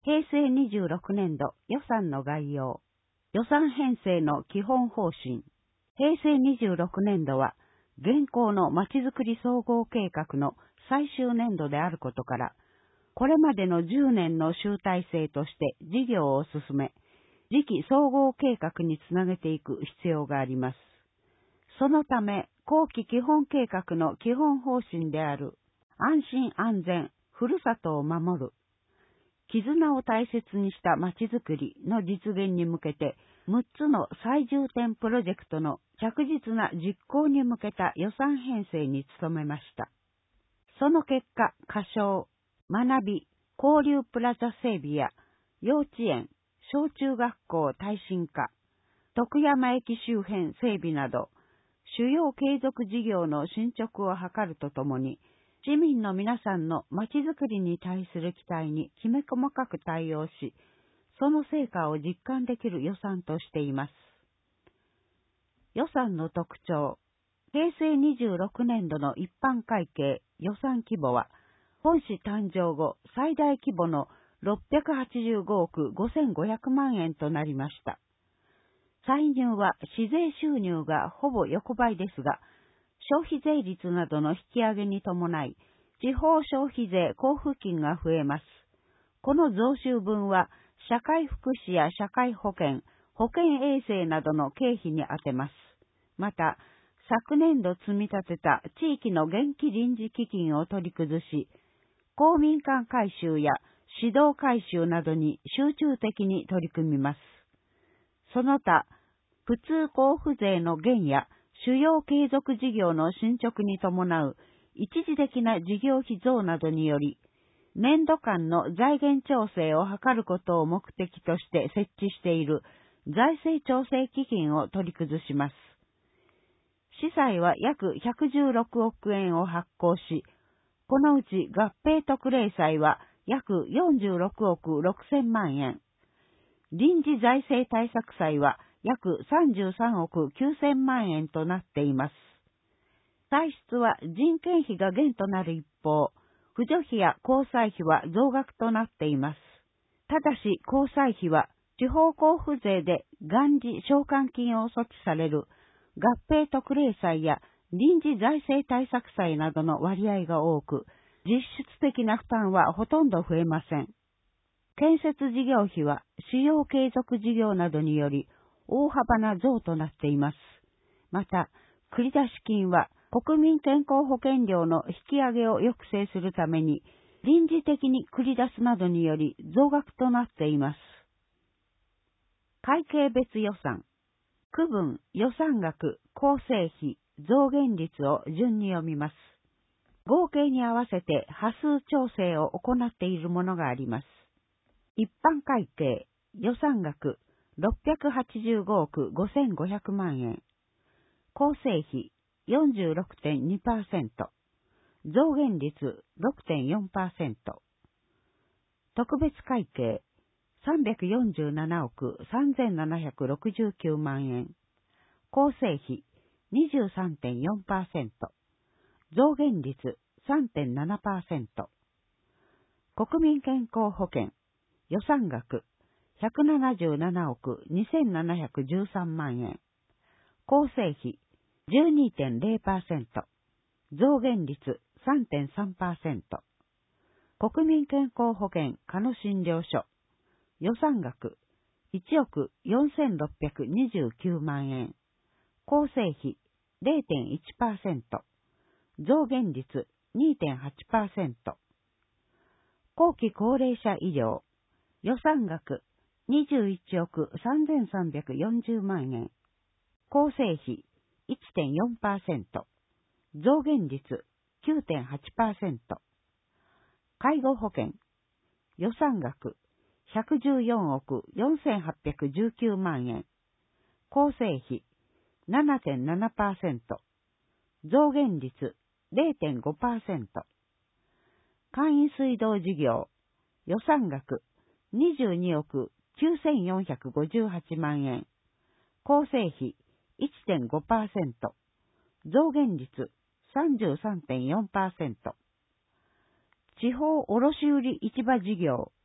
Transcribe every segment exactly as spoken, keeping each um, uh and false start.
へいせいにじゅうろくねんど予算の概要。予算編成の基本方針。へいせいにじゅうろくねんどは、現行のまちづくり総合計画の最終年度であることから、これまでのじゅうねんの集大成として事業を進め、次期総合計画につなげていく必要があります。そのため、後期基本計画の基本方針である、安心安全、ふるさとを守る、絆を大切にしたまちづくりの実現に向けて、むっつの最重点プロジェクトの着実な実行に向けた予算編成に努めました。その結果、仮称、学び、交流プラザ整備や、幼稚園、小中学校耐震化、徳山駅周辺整備など、主要継続事業の進捗を図るとともに、市民の皆さんのまちづくりに対する期待にきめ細かく対応し、その成果を実感できる予算としています。予算の特徴。へいせいにじゅうろくねんどの一般会計予算規模は、本市誕生後最大規模のろっぴゃくはちじゅうごおくごせんごひゃくまんえんとなりました。歳入は市税収入がほぼ横ばいですが、消費税率などの引き上げに伴い、地方消費税交付金が増えます。この増収分は、社会福祉や社会保険、保健衛生などの経費に充てます。また、昨年度積み立てた地域の元気臨時基金を取り崩し、公民館改修や指導改修などに集中的に取り組みます。その他、普通交付税の減や主要継続事業の進捗に伴う一時的な事業費増などにより、年度間の財源調整を図ることを目的として設置している財政調整基金を取り崩します。司債は約ひゃくじゅうろくおくえんを発行し、このうち合併特例債は約よんじゅうろくおくろくせんまんえん、臨時財政対策債は約さんじゅうさんおくきゅうせんまんえんとなっています。歳出は人件費が減となる一方、扶助費や交際費は増額となっています。ただし、交際費は地方交付税で元次償還金を措置される合併特例債や臨時財政対策債などの割合が多く、実質的な負担はほとんど増えません。建設事業費は主要継続事業などにより大幅な増となっています。また、繰出金は国民健康保険料の引き上げを抑制するために臨時的に繰り出すなどにより増額となっています。会計別予算。区分、予算額、構成費、増減率を順に読みます。合計に合わせて波数調整を行っているものがあります。一般会計、予算額、ろっぴゃくはちじゅうごおくごせんごひゃくまんえん。構成費、よんじゅうろくてんにパーセント。増減率 ろくてんよんパーセント。特別会計、さんびゃくよんじゅうななおくさんぜんななひゃくろくじゅうきゅうまんえん。構成費 にじゅうさんてんよんパーセント。増減率 さんてんななパーセント。国民健康保険、予算額ひゃくななじゅうななおくにせんななひゃくじゅうさんまんえん。構成費 じゅうにてんぜろパーセント。増減率 さんてんさんパーセント。国民健康保険加野診療所。予算額いちおくよんせんろっぴゃくにじゅうきゅうまんえん。構成費 れいてんいちパーセント。増減率 にてんはちパーセント。後期高齢者医療。予算額にじゅういちおくさんぜんさんびゃくよんじゅうまんえん。構成費 いってんよんパーセント。増減率 きゅうてんはちパーセント。介護保険。予算額ひゃくじゅうよんおくよんせんはっぴゃくじゅうきゅうまんえん。構成費 ななてんななパーセント。増減率 れいてんごパーセント。簡易水道事業。予算額にじゅうにおくきゅうせんよんひゃくごじゅうはちまんえん。構成費 いってんごパーセント。増減率 さんじゅうさんてんよんパーセント。地方卸売市場事業。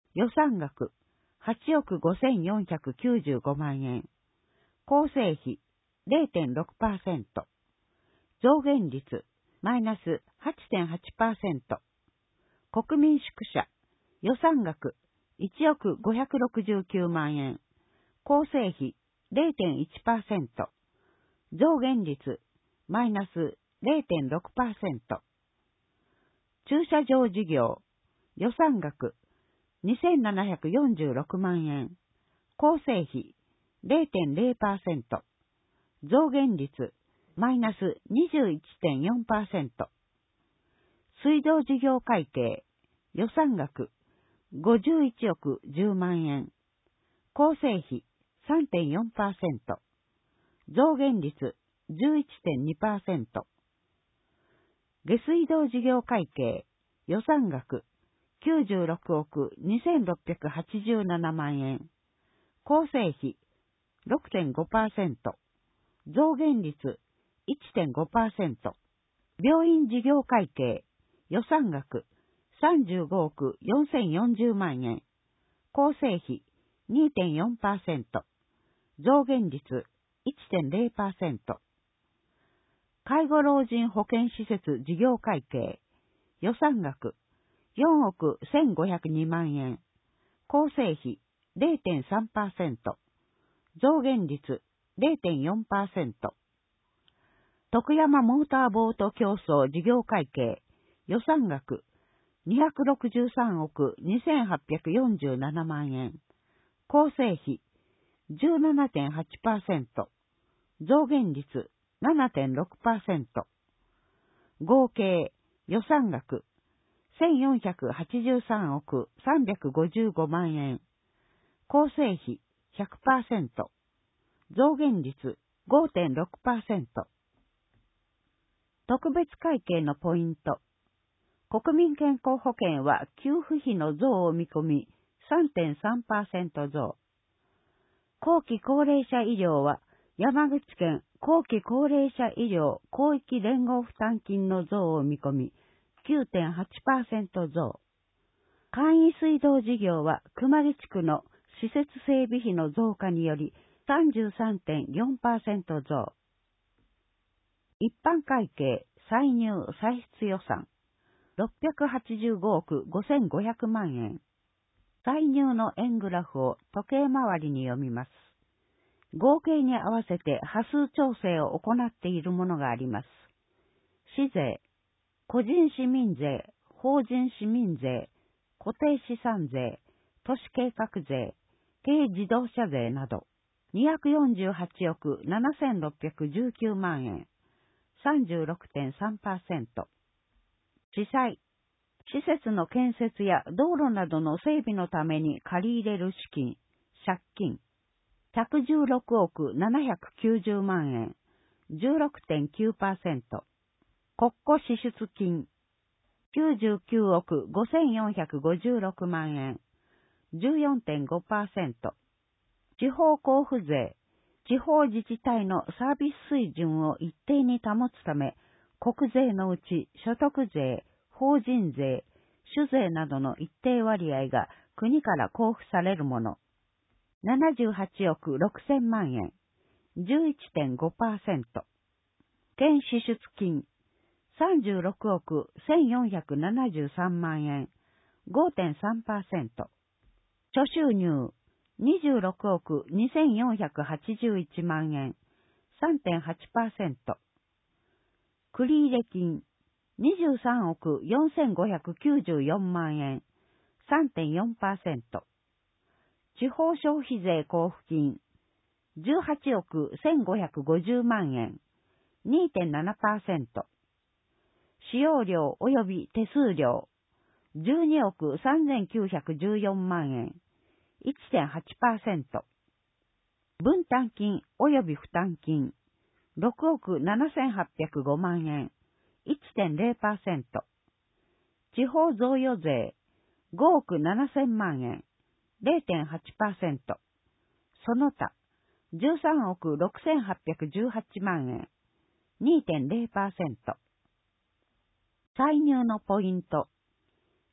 予算額はちおくごせんよんひゃくきゅうじゅうごまんえん。構成費 れいてんろくパーセント。増減率マイナス はちてんはちパーセント。国民宿舎予算額いちおくごひゃくろくじゅうきゅうまんえん。構成費 れいてんいちパーセント。増減率マイナス れいてんろくパーセント。駐車場事業予算額にせんななひゃくよんじゅうろくまんえん。構成費 れいてんれいパーセント。増減率マイナス にじゅういちてんよんパーセント。水道事業会計予算額ごじゅういちおくじゅうまんえん。構成費 さんてんよんパーセント。増減率 じゅういちてんにパーセント。下水道事業会計予算額きゅうじゅうろくおくにせんろっぴゃくはちじゅうななまんえん。構成費 ろくてんごパーセント。増減率 いってんごパーセント。病院事業会計予算額さんじゅうごおくよんせんよんじゅうまんえん。構成費 にてんよんパーセント。増減率 いってんれいパーセント。介護老人保健施設事業会計予算額よんおくせんごひゃくにまんえん。構成費 れいてんさんパーセント。増減率 れいてんよんパーセント。徳山モーターボート競争事業会計予算額にひゃくろくじゅうさんおくにせんはっぴゃくよんじゅうななまんえん。構成費 じゅうななてんはちパーセント。増減率 ななてんろくパーセント。合計予算額せんよんひゃくはちじゅうさんおくさんびゃくごじゅうごまんえん。構成費 ひゃくパーセント。増減率 ごてんろくパーセント。特別会計のポイント。国民健康保険は給付費の増を見込み さんてんさんパーセント 増。後期高齢者医療は山口県後期高齢者医療広域連合負担金の増を見込み きゅうてんはちパーセント 増。簡易水道事業は熊木地区の施設整備費の増加により さんじゅうさんてんよんパーセント 増。一般会計歳入歳出予算ろっぴゃくはちじゅうごおくごせんごひゃくまんえん。歳入の円グラフを時計回りに読みます。合計に合わせて波数調整を行っているものがあります。市税、個人市民税、法人市民税、固定資産税、都市計画税、軽自動車税などにひゃくよんじゅうはちおくななせんろっぴゃくじゅうきゅうまんえん、さんじゅうろくてんさんパーセント。地債、施設の建設や道路などの整備のために借り入れる資金、借金、ひゃくじゅうろくおくななひゃくきゅうじゅうまんえん、じゅうろくてんきゅうパーセント。国庫支出金、きゅうじゅうきゅうおくごせんよんひゃくごじゅうろくまんえん、じゅうよんてんごパーセント。地方交付税、地方自治体のサービス水準を一定に保つため、国税のうち所得税、法人税、酒税などの一定割合が国から交付されるもの。ななじゅうはちおくろくせんまんえん、じゅういちてんごパーセント。県支出金、さんじゅうろくおくせんよんひゃくななじゅうさんまんえん、ごてんさんパーセント。諸収入、にじゅうろくおくにせんよんひゃくはちじゅういちまんえん、さんてんはちパーセント。繰入金、にじゅうさんおくよんせんごひゃくきゅうじゅうよんまんえん、さんてんよんパーセント。地方消費税交付金、じゅうはちおくせんごひゃくごじゅうまんえん、にてんななパーセント。使用料及び手数料、じゅうにおくさんぜんきゅうひゃくじゅうよんまんえん、いってんはちパーセント。分担金及び負担金、ろくおくななせんはっぴゃくごまんえん、いってんれいパーセント。地方贈与税、ごおくななせんまんえん、れいてんはちパーセント。その他、じゅうさんおくろくせんはっぴゃくじゅうはちまんえん、にてんれいパーセント。歳入のポイント。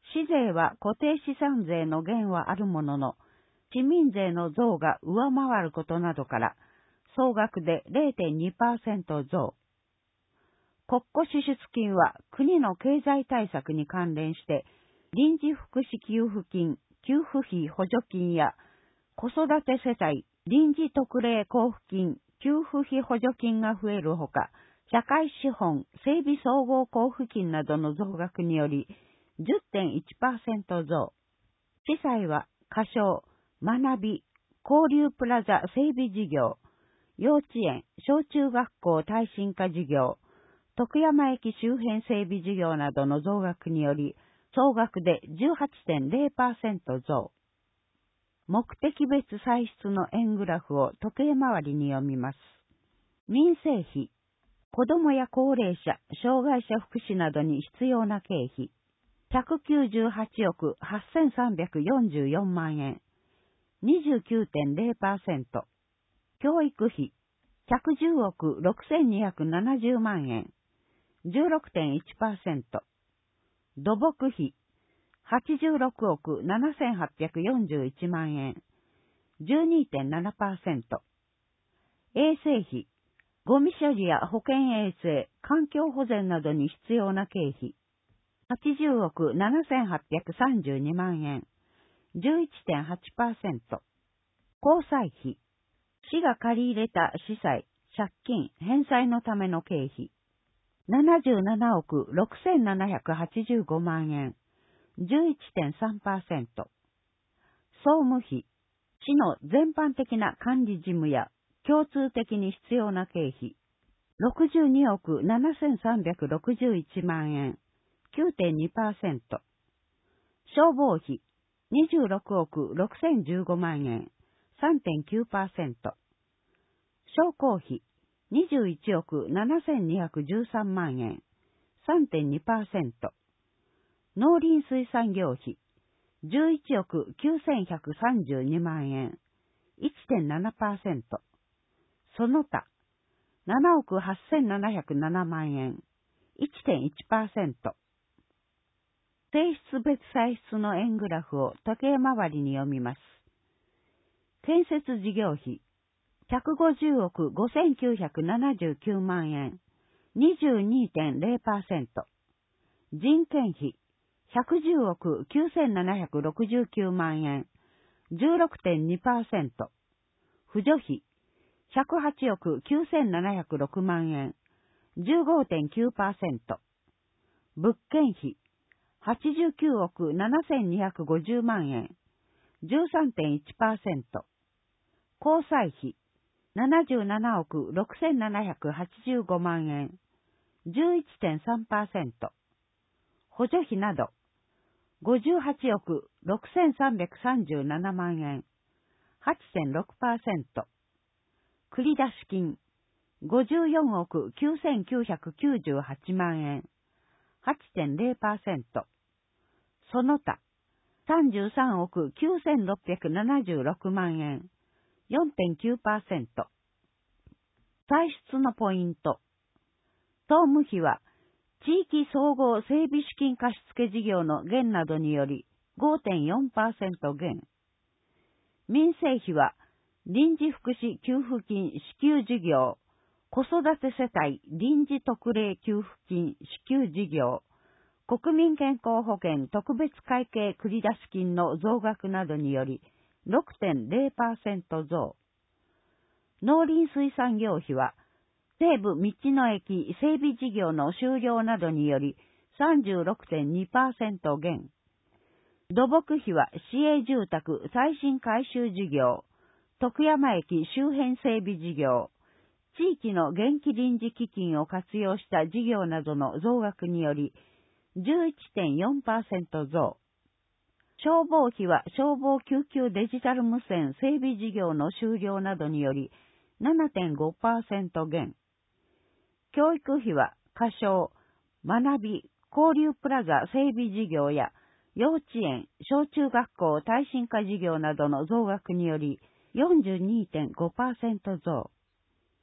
市税は固定資産税の減はあるものの、市民税の増が上回ることなどから、総額で れいてんにパーセント 増。国庫支出金は国の経済対策に関連して、臨時福祉給付金、給付費補助金や、子育て世帯、臨時特例交付金、給付費補助金が増えるほか、社会資本、整備総合交付金などの増額により、じゅってんいちパーセント 増。司祭は、仮称、学び、交流プラザ整備事業、幼稚園、小中学校耐震化事業、徳山駅周辺整備事業などの増額により、総額で じゅうはちてんれいパーセント 増。目的別歳出の円グラフを時計回りに読みます。民生費、子どもや高齢者、障害者福祉などに必要な経費、ひゃくきゅうじゅうはちおくはっせんさんびゃくよんじゅうよんまんえん、にじゅうきゅうてんれいパーセント。教育費、ひゃくじゅうおくろくせんにひゃくななじゅうまんえん、じゅうろくてんいちパーセント。土木費、はちじゅうろくおくななせんはっぴゃくよんじゅういちまんえん、じゅうにてんななパーセント。衛生費、ゴミ処理や保健衛生、環境保全などに必要な経費、はちじゅうおくななせんはっぴゃくさんじゅうにまんえん、じゅういちてんはちパーセント。交際費、市が借り入れた資債、借金、返済のための経費、ななじゅうななおくろくせんななひゃくはちじゅうごまんえん、じゅういちてんさんパーセント。総務費、市の全般的な管理事務や共通的に必要な経費、ろくじゅうにおくななせんさんびゃくろくじゅういちまんえん、きゅうてんにパーセント。消防費、にじゅうろくおくろくせんじゅうごまんえん、さんてんきゅうパーセント。商工費、にじゅういちおくななせんにひゃくじゅうさんまんえん、さんてんにパーセント。農林水産業費、じゅういちおくきゅうせんひゃくさんじゅうにまんえん、いちてんななパーセント。その他、ななおくはっせんななひゃくななまんえん、いちてんいちパーセント。性質別歳出の円グラフを時計回りに読みます。建設事業費、ひゃくごじゅうおくごせんきゅうひゃくななじゅうきゅうまんえん、にじゅうにてんれいパーセント。人件費、ひゃくじゅうおくきゅうせんななひゃくろくじゅうきゅうまんえん、じゅうろくてんにパーセント。扶助費、ひゃくはちおくきゅうせんななひゃくろくまんえん、じゅうごてんきゅうパーセント。物件費、はちじゅうきゅうおくななせんにひゃくごじゅうまんえん、じゅうさんてんいちパーセント。交際費、ななじゅうななおくろくせんななひゃくはちじゅうごまんえん、じゅういちてんさんパーセント。補助費など、ごじゅうはちおくろくせんさんびゃくさんじゅうななまんえん、はちてんろくパーセント。繰出金、ごじゅうよんおくきゅうせんきゅうひゃくきゅうじゅうはちまんえん、はちてんれいパーセント。その他、さんじゅうさんおくきゅうせんろっぴゃくななじゅうろくまんえん、よんてんきゅうパーセント。歳出のポイント。総務費は、地域総合整備資金貸付事業の減などにより ごてんよんパーセント 減。民生費は、臨時福祉給付金支給事業、子育て世帯臨時特例給付金支給事業、国民健康保険特別会計繰出金の増額などにより ろくてんれいパーセント 増。農林水産業費は、西部道の駅整備事業の終了などにより さんじゅうろくてんにパーセント 減。土木費は市営住宅耐震改修事業、徳山駅周辺整備事業、地域の元気臨時基金を活用した事業などの増額により じゅういちてんよんパーセント 増。消防費は消防救急デジタル無線整備事業の終了などにより ななてんごパーセント 減。教育費は仮称、学び、交流プラザ整備事業や幼稚園、小中学校耐震化事業などの増額により よんじゅうにてんごパーセント 増。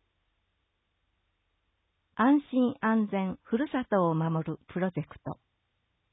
安心安全ふるさとを守るプロジェクト。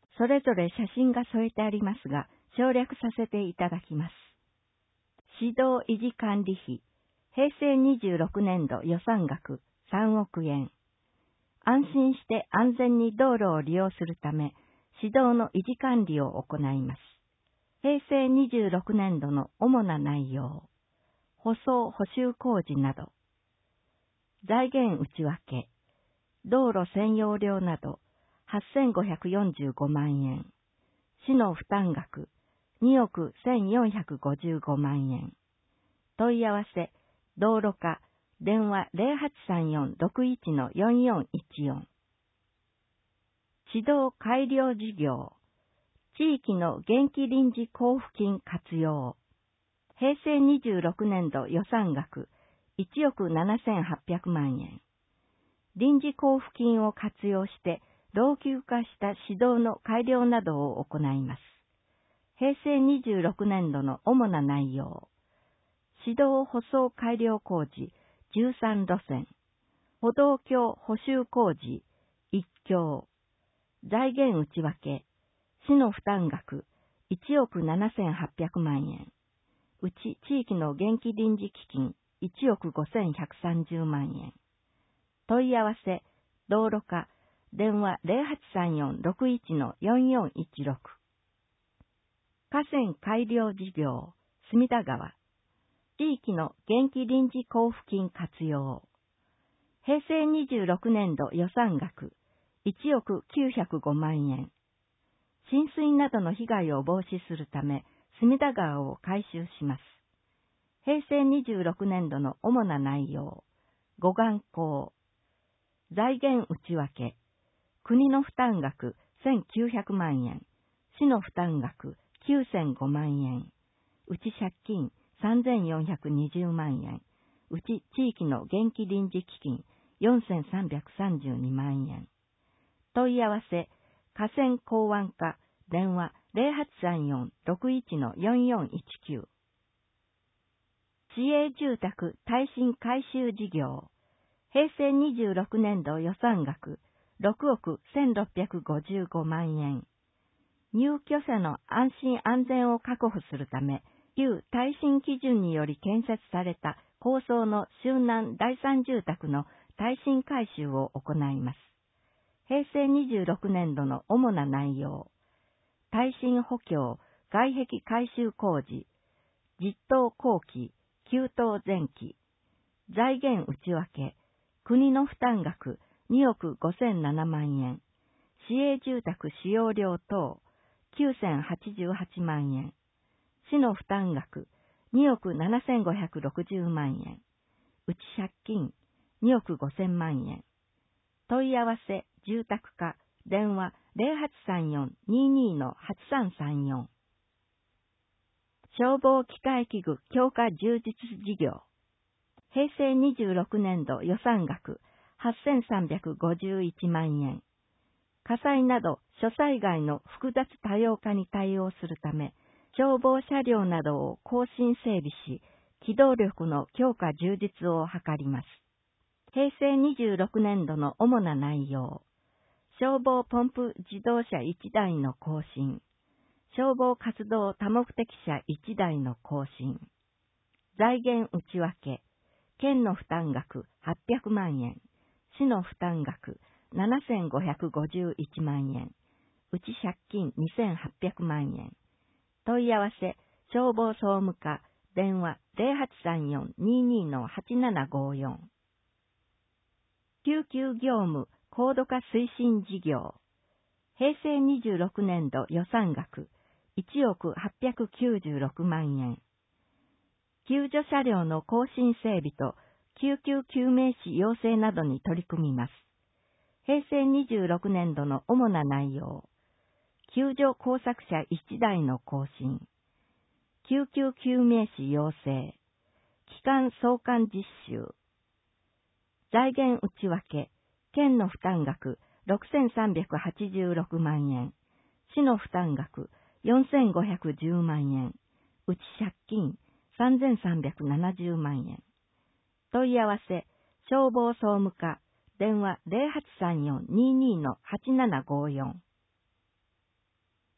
それぞれ写真が添えてありますが、省略させていただきます。指導維持管理費、へいせいにじゅうろくねんど予算額さんおくえん。安心して安全に道路を利用するため、指導の維持管理を行います。へいせいにじゅうろくねんどの主な内容、舗装補修工事など、財源内訳、道路占用料などはっせんごひゃくよんじゅうごまんえん、市の負担額におくせんよんひゃくごじゅうごまんえん、問い合わせ、道路課、電話 ゼロはちさんよん ろくいち よんよんいちよん。指導改良事業、地域の元気臨時交付金活用。へいせいにじゅうろくねんど予算額いちおくななせんはっぴゃくまんえん。臨時交付金を活用して老朽化した指導の改良などを行います。へいせいにじゅうろくねんどの主な内容。指導舗装改良工事じゅうさんろせん。歩道橋補修工事いっきょう。財源内訳。市の負担額いちおくななせんはっぴゃくまんえん。うち地域の元気臨時基金いちおくごせんひゃくさんじゅうまんえん。問い合わせ、道路課、電話 ゼロはちさんよん ろくいち よんよんいちろく。河川改良事業、隅田川。地域の元気臨時交付金活用。へいせいにじゅうろくねんど予算額いちおくきゅうひゃくごまんえん。浸水などの被害を防止するため、隅田川を改修します。へいせいにじゅうろくねんどの主な内容。護岸工。財源内訳。国の負担額せんきゅうひゃくまんえん。市の負担額きゅうせんごまんえん。うち借金さんぜんよんひゃくにじゅうまんえん。うち地域の元気臨時基金よんせんさんびゃくさんじゅうにまんえん。問い合わせ、河川港湾課、電話 ゼロはちさんよん ろくいち よんよんいちきゅう。市営住宅耐震改修事業。へいせいにじゅうろくねんど予算額ろくおくせんろっぴゃくごじゅうごまんえん。入居者の安心安全を確保するため、旧耐震基準により建設された高層の周南第三住宅の耐震改修を行います。へいせいにじゅうろくねんどの主な内容。耐震補強、外壁改修工事、実棟後期、給棟前期、財源内訳、国の負担額におくごせんななまんえん、市営住宅使用料等きゅうせんはちじゅうはちまんえん、市の負担額におくななせんごひゃくろくじゅうまんえん、うち借金におくごせんまんえん、問い合わせ住宅課電話 ゼロはちさんよん にに はちさんさんよん。消防機械器具強化充実事業。へいせいにじゅうろくねんど予算額はっせんさんびゃくごじゅういちまんえん。火災など諸災害の複雑多様化に対応するため、消防車両などを更新整備し、機動力の強化充実を図ります。へいせいにじゅうろくねんどの主な内容。消防ポンプ自動車いちだいの更新。消防活動多目的車いちだいの更新。財源内訳。県の負担額はっぴゃくまんえん。市の負担額ななせんごひゃくごじゅういちまんえん。うち借金にせんはっぴゃくまんえん。問い合わせ、消防総務課、電話 ゼロはちさんよん にに はちななごよん。救急業務高度化推進事業。へいせいにじゅうろくねんど予算額いちおくはっぴゃくきゅうじゅうろくまんえん。救助車両の更新整備と救急救命士養成などに取り組みます。へいせいにじゅうろくねんどの主な内容。救助工作車いちだいの更新。救急救命士養成。機関送還実習。財源内訳。県の負担額ろくせんさんびゃくはちじゅうろくまんえん。市の負担額よんせんごひゃくじゅうまんえん。うち借金さんぜんさんびゃくななじゅうまんえん。問い合わせ、消防総務課、電話 ゼロはちさんよん にに はちななごよん。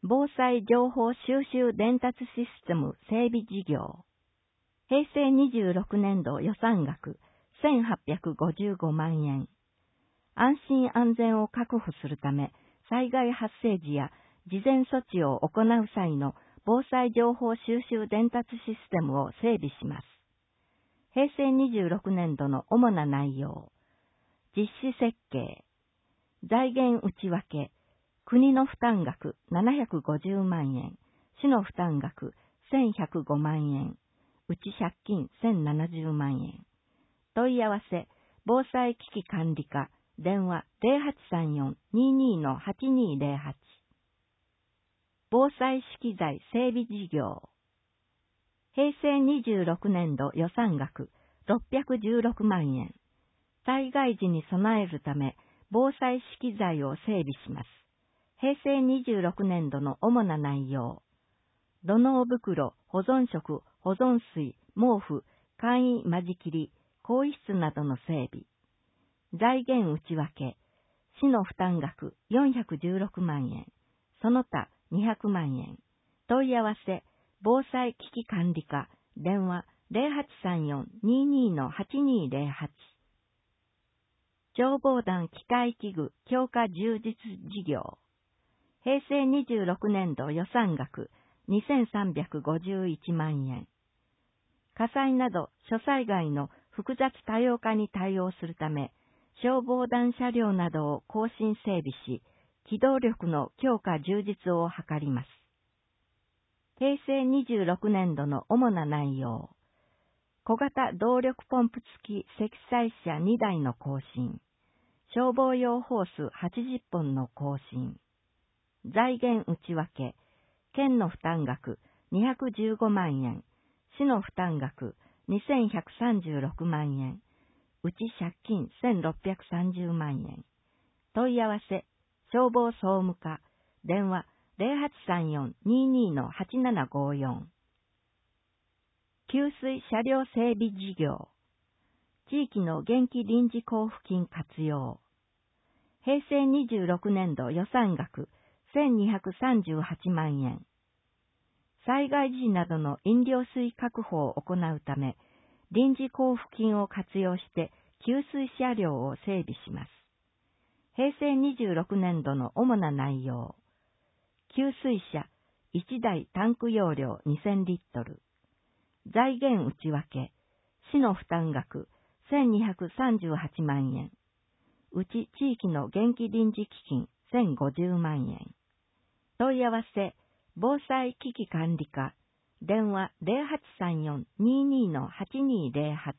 防災情報収集伝達システム整備事業。平成にじゅうろくねんど予算額せんはっぴゃくごじゅうごまんえん。安心安全を確保するため、災害発生時や事前措置を行う際の防災情報収集伝達システムを整備します。平成にじゅうろくねんどの主な内容。実施設計。財源内訳。国の負担額ななひゃくごじゅうまんえん。市の負担額せんひゃくごまんえん。うち借金せんななじゅうまんえん。問い合わせ。防災危機管理課。電話 ゼロはちさんよん にーにー のはちにーゼロはち。防災資機材整備事業。平成にじゅうろくねんど予算額ろっぴゃくじゅうろくまんえん。災害時に備えるため、防災資機材を整備します。平成にじゅうろくねんどの主な内容。土のう袋、保存食、保存水、毛布、簡易間仕切り、更衣室などの整備。財源内訳。市の負担額よんひゃくじゅうろくまんえん。その他にひゃくまんえん。問い合わせ。防災危機管理課。電話 ゼロはちさんよん にーにー のはちにーゼロはち。消防団機械器具強化充実事業。平成にじゅうろくねんど予算額にせんさんびゃくごじゅういちまんえん。火災など諸災害の複雑多様化に対応するため、消防団車両などを更新整備し、機動力の強化充実を図ります。平成にじゅうろくねんどの主な内容。小型動力ポンプ付き積載車にだいの更新。消防用ホースはちじゅっぽんの更新。財源内訳。県の負担額にひゃくじゅうごまんえん。市の負担額にせんひゃくさんじゅうろくまんえん。うち借金せんろっぴゃくさんじゅうまんえん。問い合わせ。消防総務課。電話 ゼロはちさんよん にーにー のはちななごよん。給水車両整備事業。地域の元気臨時交付金活用。平成にじゅうろくねんど予算額せんにひゃくさんじゅうはちまんえん。災害時などの飲料水確保を行うため、臨時交付金を活用して給水車両を整備します。平成にじゅうろくねんどの主な内容。給水車いちだいタンク容量にせんリットル。財源内訳。市の負担額せんにひゃくさんじゅうはちまんえん。うち地域の元気臨時基金せんごじゅうまんえん。問い合わせ。防災危機管理課。電話 ゼロはちさんよん にーにー のはちにーゼロはち。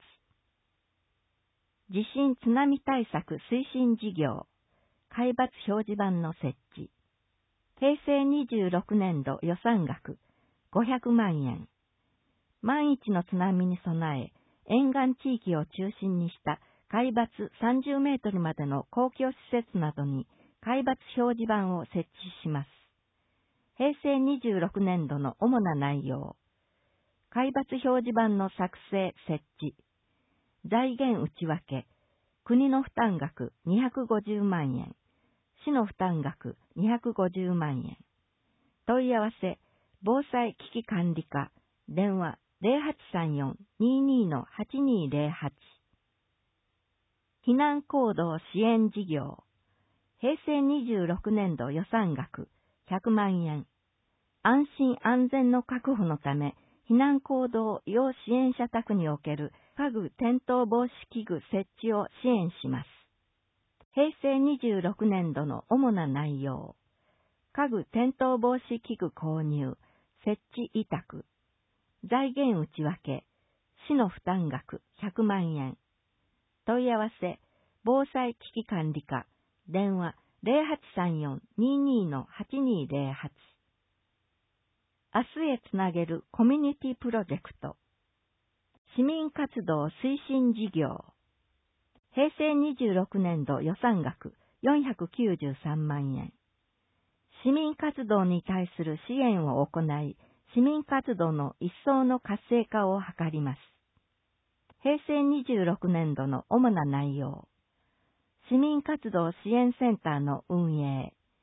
地震津波対策推進事業。海抜表示板の設置。平成にじゅうろくねんど予算額ごひゃくまんえん。万一の津波に備え、沿岸地域を中心にした海抜さんじゅうメートルまでの公共施設などに海抜表示板を設置します。平成にじゅうろくねんどの主な内容。海抜表示板の作成設置。財源内訳。国の負担額にひゃくごじゅうまんえん。市の負担額にひゃくごじゅうまんえん。問い合わせ。防災危機管理課。電話 ゼロはちさんよん にーにー のはちにーゼロはち。避難行動支援事業。平成にじゅうろくねんど予算額ひゃくまんえん。安心安全の確保のため、避難行動要支援者宅における家具転倒防止器具設置を支援します。平成にじゅうろくねんどの主な内容。家具転倒防止器具購入、設置委託。財源内訳。市の負担額ひゃくまんえん。問い合わせ。防災危機管理課。電話 ゼロはちさんよん にーにー のはちにーゼロはち。明日へつなげるコミュニティプロジェクト。市民活動推進事業。平成にじゅうろくねんど予算額よんひゃくきゅうじゅうさんまんえん。市民活動に対する支援を行い、市民活動の一層の活性化を図ります。平成にじゅうろくねんどの主な内容。市民活動支援センターの運営。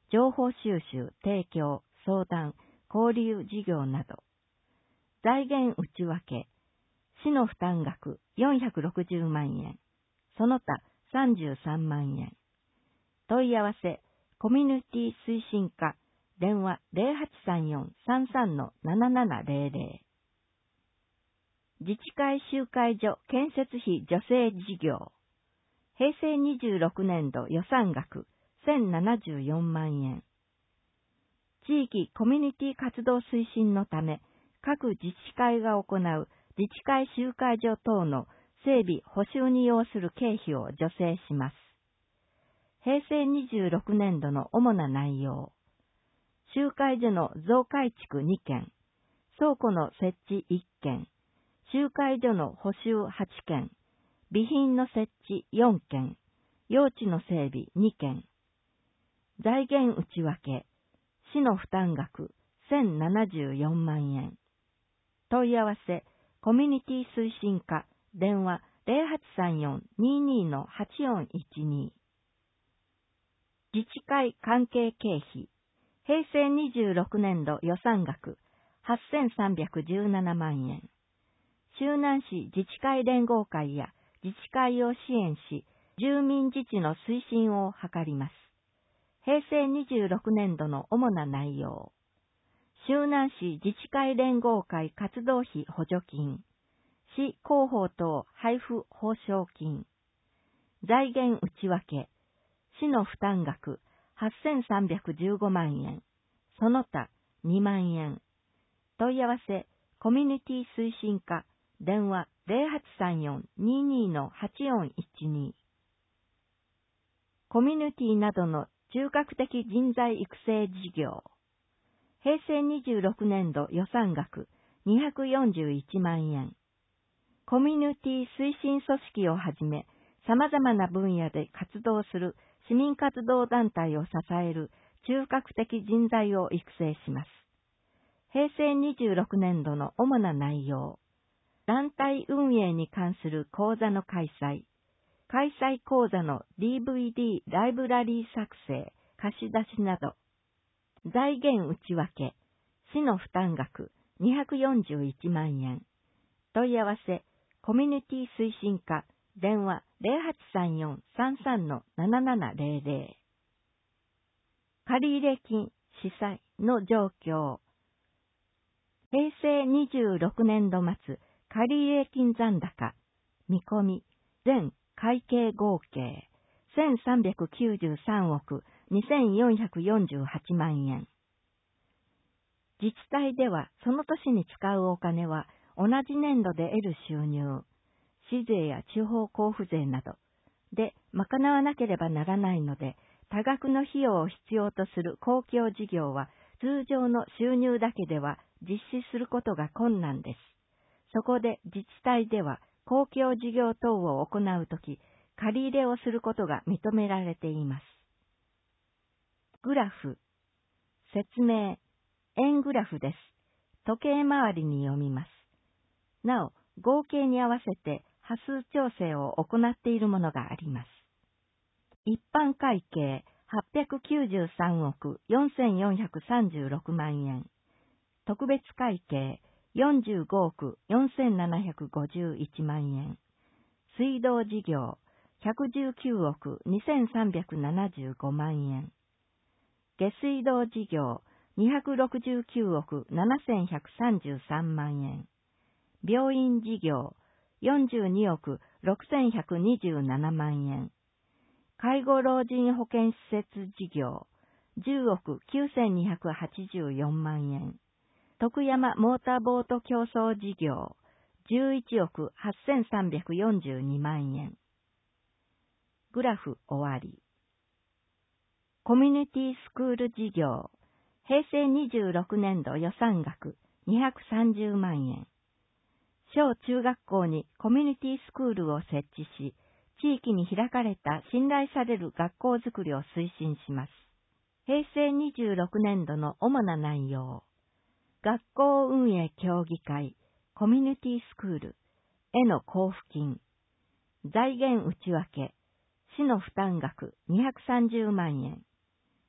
情報収集、提供、相談、交流事業など。財源内訳、市の負担額よんひゃくろくじゅうまんえん、その他さんじゅうさんまんえん。問い合わせ、コミュニティ推進課、電話 ゼロはちさんよん さんさん ななななゼロゼロ。自治会集会所建設費助成事業。平成にじゅうろくねんど予算額せんななじゅうよんまんえん。地域コミュニティ活動推進のため、各自治会が行う自治会集会所等の整備・補修に要する経費を助成します。平成にじゅうろくねんどの主な内容。集会所の増改築にけん、倉庫の設置いっけん、集会所の補修はちけん、備品の設置よんけん、用地の整備にけん。財源内訳、市の負担額せんななじゅうよんまんえん。問い合わせ、コミュニティ推進課、電話 ゼロはちさんよん ににのはちよんいちに。自治会関係経費、平成にじゅうろくねんど予算額はっせんさんびゃくじゅうななまんえん。周南市自治会連合会や自治会を支援し、住民自治の推進を図ります。平成にじゅうろくねんどの主な内容。周南市自治会連合会活動費補助金、市広報等配布報奨金。財源内訳、市の負担額はっせんさんびゃくじゅうごまんえん、その他にまんえん。問い合わせ、コミュニティ推進課、電話 ゼロはちさんよん ににのはちよんいちに。コミュニティなどの中核的人材育成事業。平成にじゅうろくねんど予算額にひゃくよんじゅういちまんえん。コミュニティ推進組織をはじめ、様々な分野で活動する市民活動団体を支える中核的人材を育成します。平成にじゅうろくねんどの主な内容。団体運営に関する講座の開催。開催講座の ディーブイディー ライブラリー作成、貸し出しなど。財源内訳。市の負担額にひゃくよんじゅういちまんえん。問い合わせ、コミュニティ推進課、電話 ゼロはちさんよん さんさん ななななゼロゼロ。借入金、司債の状況。平成にじゅうろくねんど末、借入金残高、見込み、全会計合計、せんさんびゃくきゅうじゅうさんおくにせんよんひゃくよんじゅうはちまんえん。自治体ではその年に使うお金は同じ年度で得る収入、市税や地方交付税などで賄わなければならないので、多額の費用を必要とする公共事業は通常の収入だけでは実施することが困難です。そこで自治体では公共事業等を行うとき、借り入れをすることが認められています。グラフ、説明、円グラフです。時計回りに読みます。なお、合計に合わせて波数調整を行っているものがあります。一般会計はっぴゃくきゅうじゅうさんおくよんせんよんひゃくさんじゅうろくまんえん。特別会計よんじゅうごおくよんせんななひゃくごじゅういちまんえん。水道事業ひゃくじゅうきゅうおくにせんさんびゃくななじゅうごまんえん。下水道事業にひゃくろくじゅうきゅうおくななせんひゃくさんじゅうさんまんえん。病院事業よんじゅうにおくろくせんひゃくにじゅうななまんえん。介護老人保健施設事業じゅうおくきゅうせんにひゃくはちじゅうよんまんえん。徳山モーターボート競争事業じゅういちおくはっせんさんびゃくよんじゅうにまんえん。グラフ終わり。コミュニティスクール事業平成にじゅうろくねんど予算額にひゃくさんじゅうまんえん。小中学校にコミュニティスクールを設置し、地域に開かれた信頼される学校づくりを推進します。平成にじゅうろくねんどの主な内容。学校運営協議会、コミュニティスクールへの交付金。財源内訳、市の負担額にひゃくさんじゅうまんえん。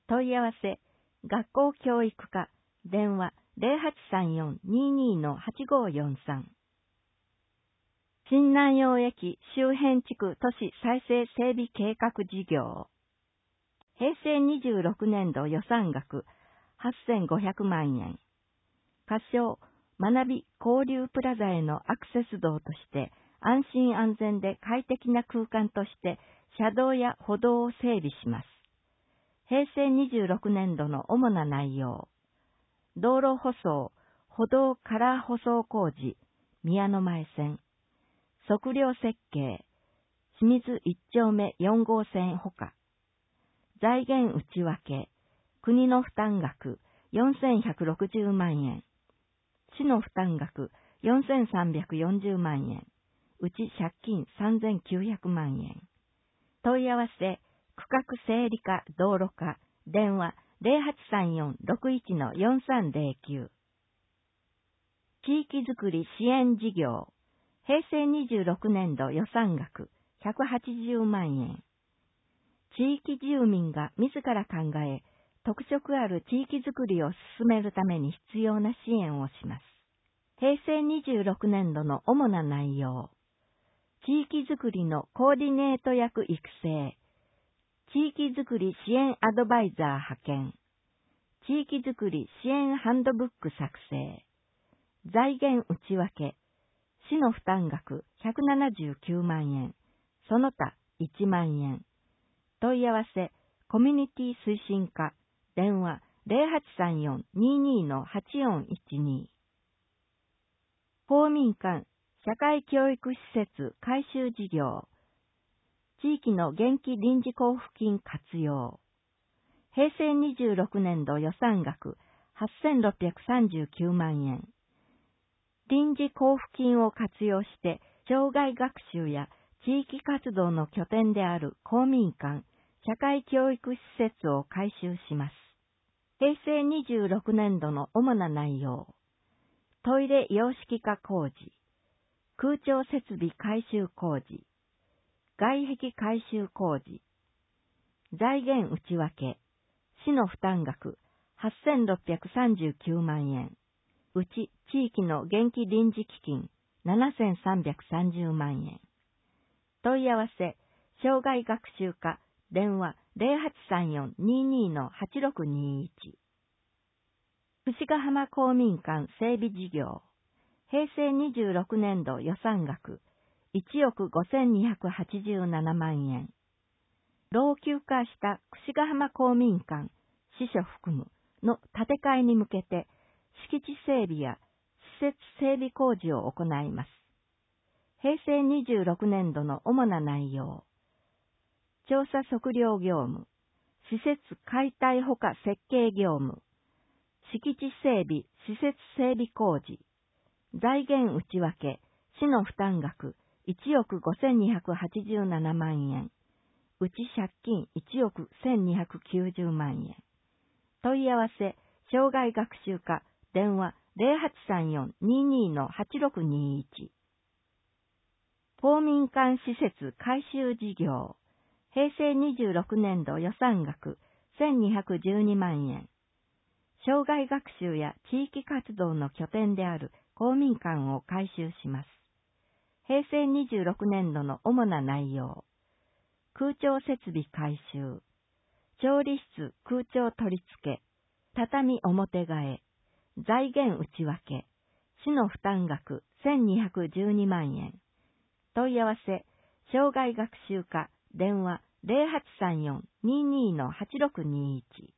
問い合わせ、学校教育課、電話 ゼロはちさんよん にーにー はちごよんさん。新南陽駅周辺地区都市再生整備計画事業。へいせいにじゅうろくねんど予算額はっせんごひゃくまんえん。仮称、学び交流プラザへのアクセス道として、安心安全で快適な空間として、車道や歩道を整備します。へいせいにじゅうろくねんどの主な内容。道路舗装、歩道カラー舗装工事、宮の前線。測量設計、清水一丁目よん号線ほか。財源内訳、国の負担額よんせんひゃくろくじゅうまんえん。市の負担額よんせんさんびゃくよんじゅうまんえん。うち借金さんぜんきゅうひゃくまんえん。問い合わせ、区画整理課道路課、電話 ゼロはちさんよん ろくいち よんさんゼロきゅう。地域づくり支援事業。へいせいにじゅうろくねんど予算額ひゃくはちじゅうまんえん。地域住民が自ら考え、特色ある地域づくりを進めるために必要な支援をします。へいせいにじゅうろくねんどの主な内容。地域づくりのコーディネート役育成。地域づくり支援アドバイザー派遣。地域づくり支援ハンドブック作成。財源内訳。市の負担額ひゃくななじゅうきゅうまんえん。その他いちまんえん。問い合わせ、コミュニティ推進課。電話 ゼロはちさんよん にーにー はちよんいちに。公民館、社会教育施設改修事業。地域の元気臨時交付金活用。へいせいにじゅうろくねんど予算額はっせんろっぴゃくさんじゅうきゅうまんえん。臨時交付金を活用して、障害学習や地域活動の拠点である公民館、社会教育施設を改修します。へいせいにじゅうろくねんどの主な内容。トイレ洋式化工事、空調設備改修工事、外壁改修工事、財源内訳、市の負担額はっせんろっぴゃくさんじゅうきゅうまんえん、うち地域の元気臨時基金ななせんさんびゃくさんじゅうまんえん。問い合わせ、障害学習課、電話 ゼロはちさんよん にーにー はちろくにいち。櫛ヶ浜公民館整備事業。へいせいにじゅうろくねんど予算額いちおくごせんにひゃくはちじゅうななまんえん。老朽化した櫛ヶ浜公民館、支所含むの建て替えに向けて、敷地整備や施設整備工事を行います。へいせいにじゅうろくねんどの主な内容。調査測量業務、施設解体ほか設計業務、敷地整備、施設整備工事、財源内訳、市の負担額いちおくごせんにひゃくはちじゅうななまんえん、うち借金いちおくせんにひゃくきゅうじゅうまんえん。問い合わせ、障害学習課、電話 ゼロはちさんよん にーにー はちろくにいち。公民館施設改修事業。へいせいにじゅうろくねんど予算額せんにひゃくじゅうにまんえん。障害学習や地域活動の拠点である公民館を改修します。へいせいにじゅうろくねんどの主な内容。空調設備改修。調理室空調取り付け。畳表替え。財源内訳。市の負担額せんにひゃくじゅうにまんえん。問い合わせ、障害学習課、電話 ゼロはちさんよん にーにー はちろくにいち。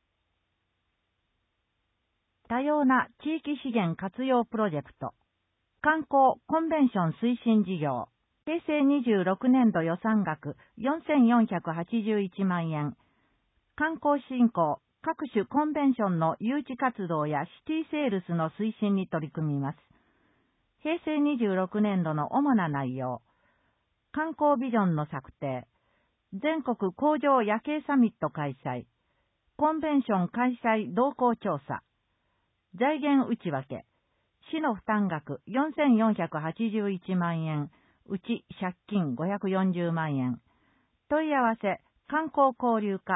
多様な地域資源活用プロジェクト。観光コンベンション推進事業。へいせいにじゅうろくねんど予算額よんせんよんひゃくはちじゅういちまんえん。観光振興、各種コンベンションの誘致活動やシティセールスの推進に取り組みます。へいせいにじゅうろくねんどの主な内容。観光ビジョンの策定。全国工場夜景サミット開催。コンベンション開催動向調査。財源内訳。市の負担額よんせんよんひゃくはちじゅういちまんえん。うち借金ごひゃくよんじゅうまんえん。問い合わせ、観光交流課。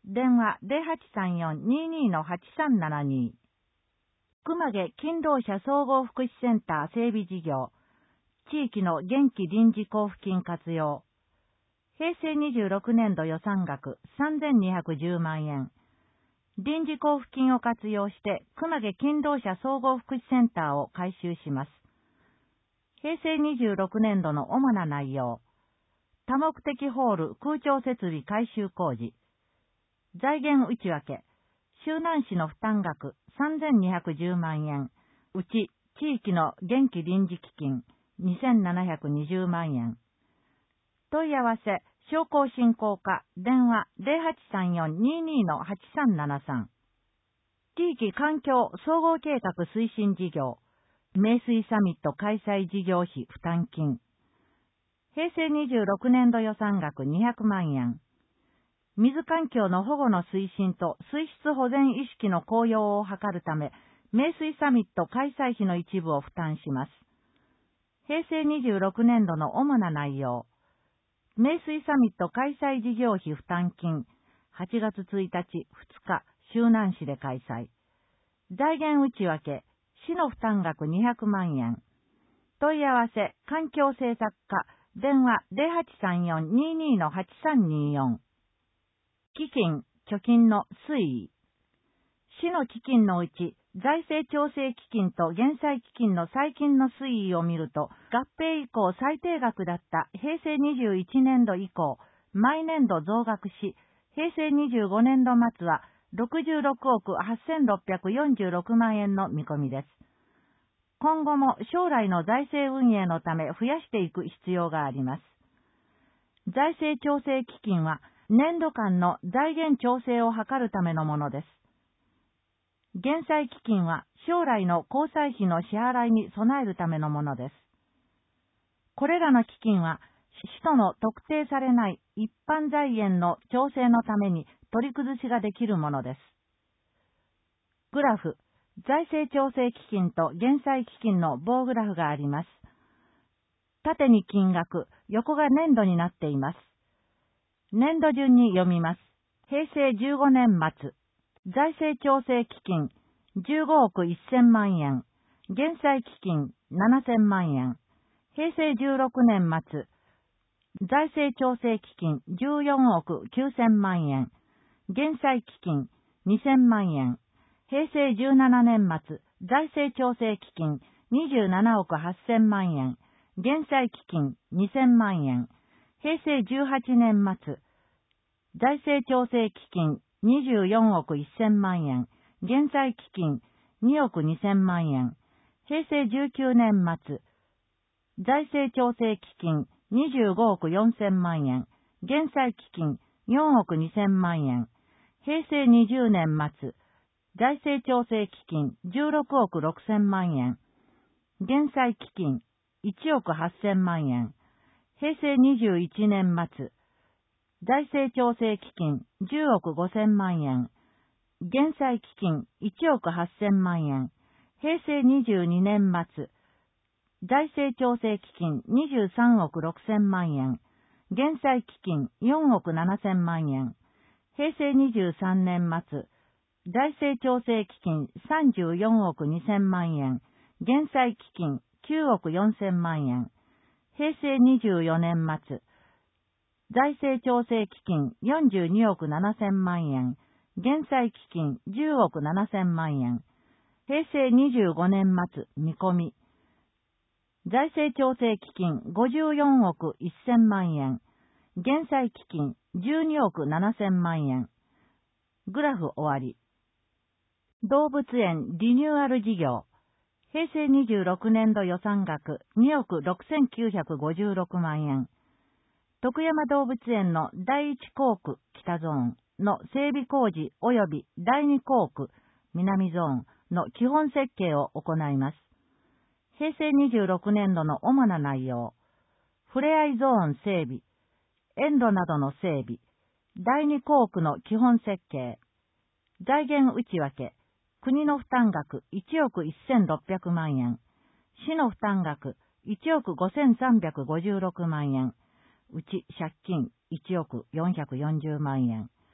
電話 ゼロはちさんよん にーにー はちさんななに。熊毛勤労者総合福祉センター整備事業。地域の元気臨時交付金活用。平成にじゅうろくねんど予算額さんぜんにひゃくじゅうまんえん。臨時交付金を活用して熊毛勤労者総合福祉センターを改修します。平成にじゅうろくねんどの主な内容。多目的ホール空調設備改修工事。財源内訳。周南市の負担額さんぜんにひゃくじゅうまんえん。うち地域の元気臨時基金にせんななひゃくにじゅうまんえん。問い合わせ、商工振興課、電話 ゼロはちさんよん にーにー はちさんななさん。地域環境総合計画推進事業。名水サミット開催事業費負担金。平成にじゅうろくねんど予算額にひゃくまんえん。水環境の保護の推進と水質保全意識の高揚を図るため、名水サミット開催費の一部を負担します。平成にじゅうろくねんどの主な内容。名水サミット開催事業費負担金、はちがつついたち、ふつか、周南市で開催。財源内訳、市の負担額にひゃくまんえん。問い合わせ、環境政策課、電話 ゼロはちさんよん にーにー はちさんにーよん。基金、貯金の推移。市の基金のうち、財政調整基金と減債基金の最近の推移を見ると、合併以降最低額だった平成にじゅういちねんど以降、毎年度増額し、平成にじゅうごねんど末はろくじゅうろくおくはっせんろっぴゃくよんじゅうろくまんえんの見込みです。今後も将来の財政運営のため増やしていく必要があります。財政調整基金は年度間の財源調整を図るためのものです。減債基金は将来の交際費の支払いに備えるためのものです。これらの基金は、使途の特定されない一般財源の調整のために取り崩しができるものです。グラフ、財政調整基金と減債基金の棒グラフがあります。縦に金額、横が年度になっています。年度順に読みます。平成じゅうごねん末。財政調整基金じゅうごおくせんまんえん、減債基金ななせんまんえん、平成じゅうろくねん末、財政調整基金じゅうよんおくきゅうせんまんえん、減債基金にせんまんえん、平成じゅうななねん末、財政調整基金にじゅうななおくはっせんまんえん、減債基金にせんまんえん、平成じゅうはちねん末、財政調整基金にじゅうよんおくせんまんえん、減債基金におくにせんまんえん、平成じゅうきゅうねん末、財政調整基金にじゅうごおくよんせんまんえん、減債基金よんおくにせんまんえん、平成にじゅうねん末、財政調整基金じゅうろくおくろくせんまんえん、減債基金いちおくはっせんまんえん、平成にじゅういちねん末、財政調整基金じゅうおくごせんまんえん、減債基金いちおくはっせんまんえん、平成にじゅうにねん末、財政調整基金にじゅうさんおくろくせんまんえん、減債基金よんおくななせんまんえん、平成にじゅうさんねん末、財政調整基金さんじゅうよんおくにせんまんえん、減債基金きゅうおくよんせんまんえん、平成にじゅうよねん末、財政調整基金よんじゅうにおくななせんまんえん、減債基金じゅうおくななせんまんえん、平成にじゅうごねん末見込み、財政調整基金ごじゅうよんおくせんまんえん、減債基金じゅうにおくななせんまんえん。グラフ終わり。動物園リニューアル事業。平成にじゅうろくねんど予算額におくろくせんきゅうひゃくごじゅうろくまんえん。徳山動物園のだいいち校区北ゾーンの整備工事及びだいに校区南ゾーンの基本設計を行います。平成にじゅうろくねんどの主な内容。ふれあいゾーン整備、園路などの整備、だいに校区の基本設計、財源内訳、国の負担額いちおくせんろっぴゃくまんえん、市の負担額いちおくごせんさんびゃくごじゅうろくまんえん、うち借金いちおくよんひゃくよんじゅうまんえん、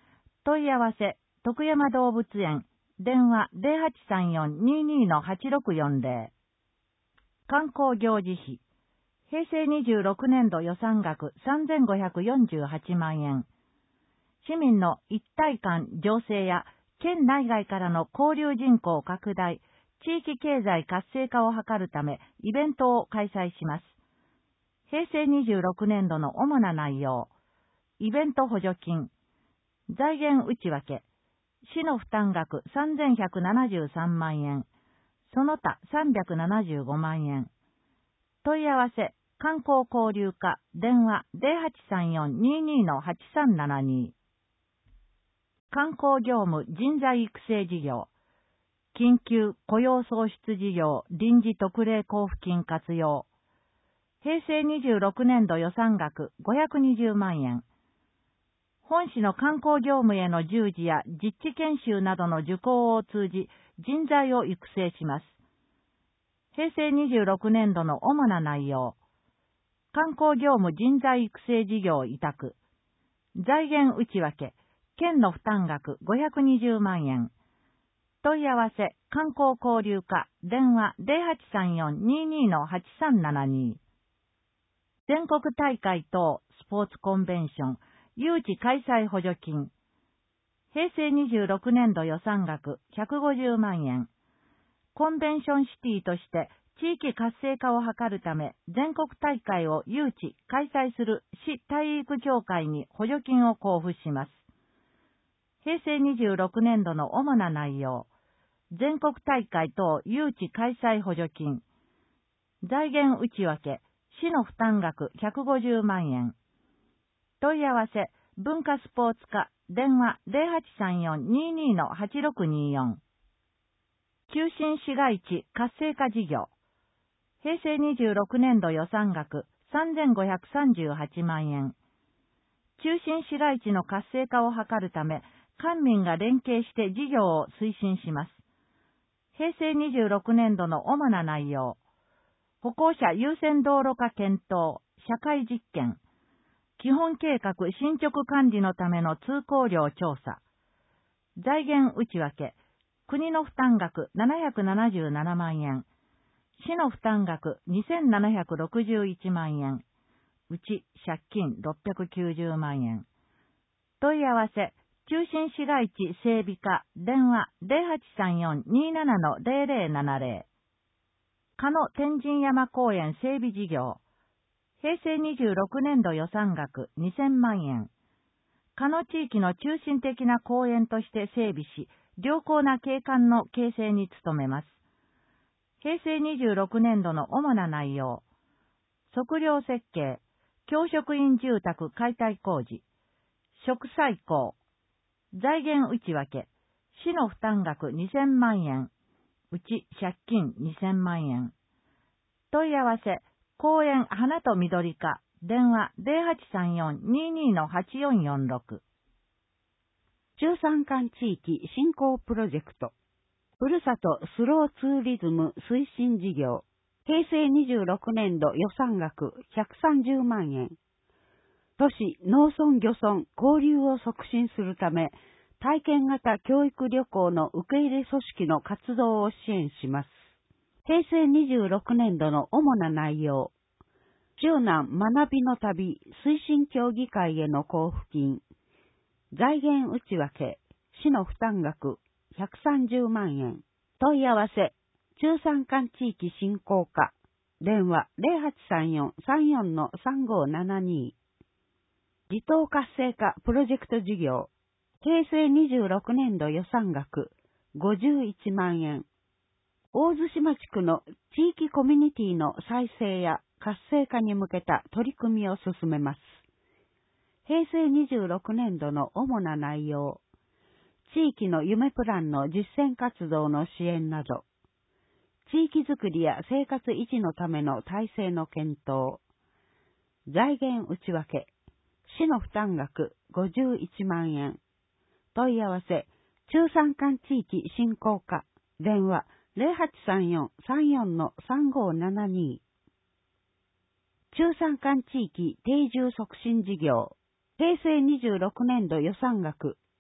問い合わせ、徳山動物園、電話 ゼロはちさんよん にーにー はちろくよんゼロ。観光行事費、平成にじゅうろくねんど予算額さんぜんごひゃくよんじゅうはちまんえん。市民の一体感醸成や県内外からの交流人口拡大、地域経済活性化を図るためイベントを開催します。平成にじゅうろくねんどの主な内容、イベント補助金、財源内訳、市の負担額さんぜんひゃくななじゅうさんまんえん、その他さんびゃくななじゅうごまんえん。問い合わせ、観光交流課、電話 ゼロはちさんよん にーにー はちさんななに。観光業務人材育成事業、緊急雇用創出事業臨時特例交付金活用。平成にじゅうろくねんど予算額ごひゃくにじゅうまんえん。本市の観光業務への従事や実地研修などの受講を通じ人材を育成します。平成にじゅうろくねんどの主な内容。観光業務人材育成事業委託。財源内訳。県の負担額ごひゃくにじゅうまんえん。問い合わせ、観光交流課、電話 ゼロはちさんよん にーにー はちさんななに。全国大会等スポーツコンベンション、誘致開催補助金。平成にじゅうろくねんど予算額ひゃくごじゅうまんえん。コンベンションシティとして地域活性化を図るため全国大会を誘致開催する市体育協会に補助金を交付します。平成にじゅうろくねんどの主な内容。全国大会等誘致開催補助金。財源内訳。市の負担額ひゃくごじゅうまんえん。問い合わせ、文化スポーツ課、電話 ゼロはちさんよん にーにー はちろくにーよん。中心市街地活性化事業。平成にじゅうろくねんど予算額さんぜんごひゃくさんじゅうはちまんえん。中心市街地の活性化を図るため、官民が連携して事業を推進します。平成にじゅうろくねんどの主な内容。歩行者優先道路化検討、社会実験。基本計画進捗管理のための通行量調査。財源内訳。国の負担額ななひゃくななじゅうななまんえん。市の負担額にせんななひゃくろくじゅういちまんえん。うち借金ろっぴゃくきゅうじゅうまんえん。問い合わせ、中心市街地整備課、電話 ゼロはちさんよん にーなな ゼロゼロななゼロ。加野天神山公園整備事業。平成にじゅうろくねんど予算額にせんまんえん。加野地域の中心的な公園として整備し、良好な景観の形成に努めます。平成にじゅうろくねんどの主な内容。測量設計、教職員住宅解体工事、植栽工、財源内訳、市の負担額にせんまんえん、うち借金にせんまんえん。問い合わせ、公園花と緑課、電話 ゼロはちさんよん にーにー はちよんよんろく。 中山間地域振興プロジェクト、ふるさとスローツーリズム推進事業、平成にじゅうろくねんど予算額ひゃくさんじゅうまんえん。都市農村漁村交流を促進するため、体験型教育旅行の受け入れ組織の活動を支援します。平成にじゅうろくねんどの主な内容。中南学びの旅推進協議会への交付金。財源内訳、市の負担額ひゃくさんじゅうまんえん。問い合わせ、中山間地域振興課。電話 ゼロはちさんよん さんよん さんごななに。離島活性化プロジェクト事業。平成にじゅうろくねんど予算額ごじゅういちまんえん。大津島地区の地域コミュニティの再生や活性化に向けた取り組みを進めます。平成にじゅうろくねんどの主な内容。地域の夢プランの実践活動の支援など。地域づくりや生活維持のための体制の検討。財源内訳。市の負担額ごじゅういちまんえん。問い合わせ、中山間地域振興課、電話 ゼロはちさんよん さんよん さんごななに。中山間地域定住促進事業、平成にじゅうろくねんど予算額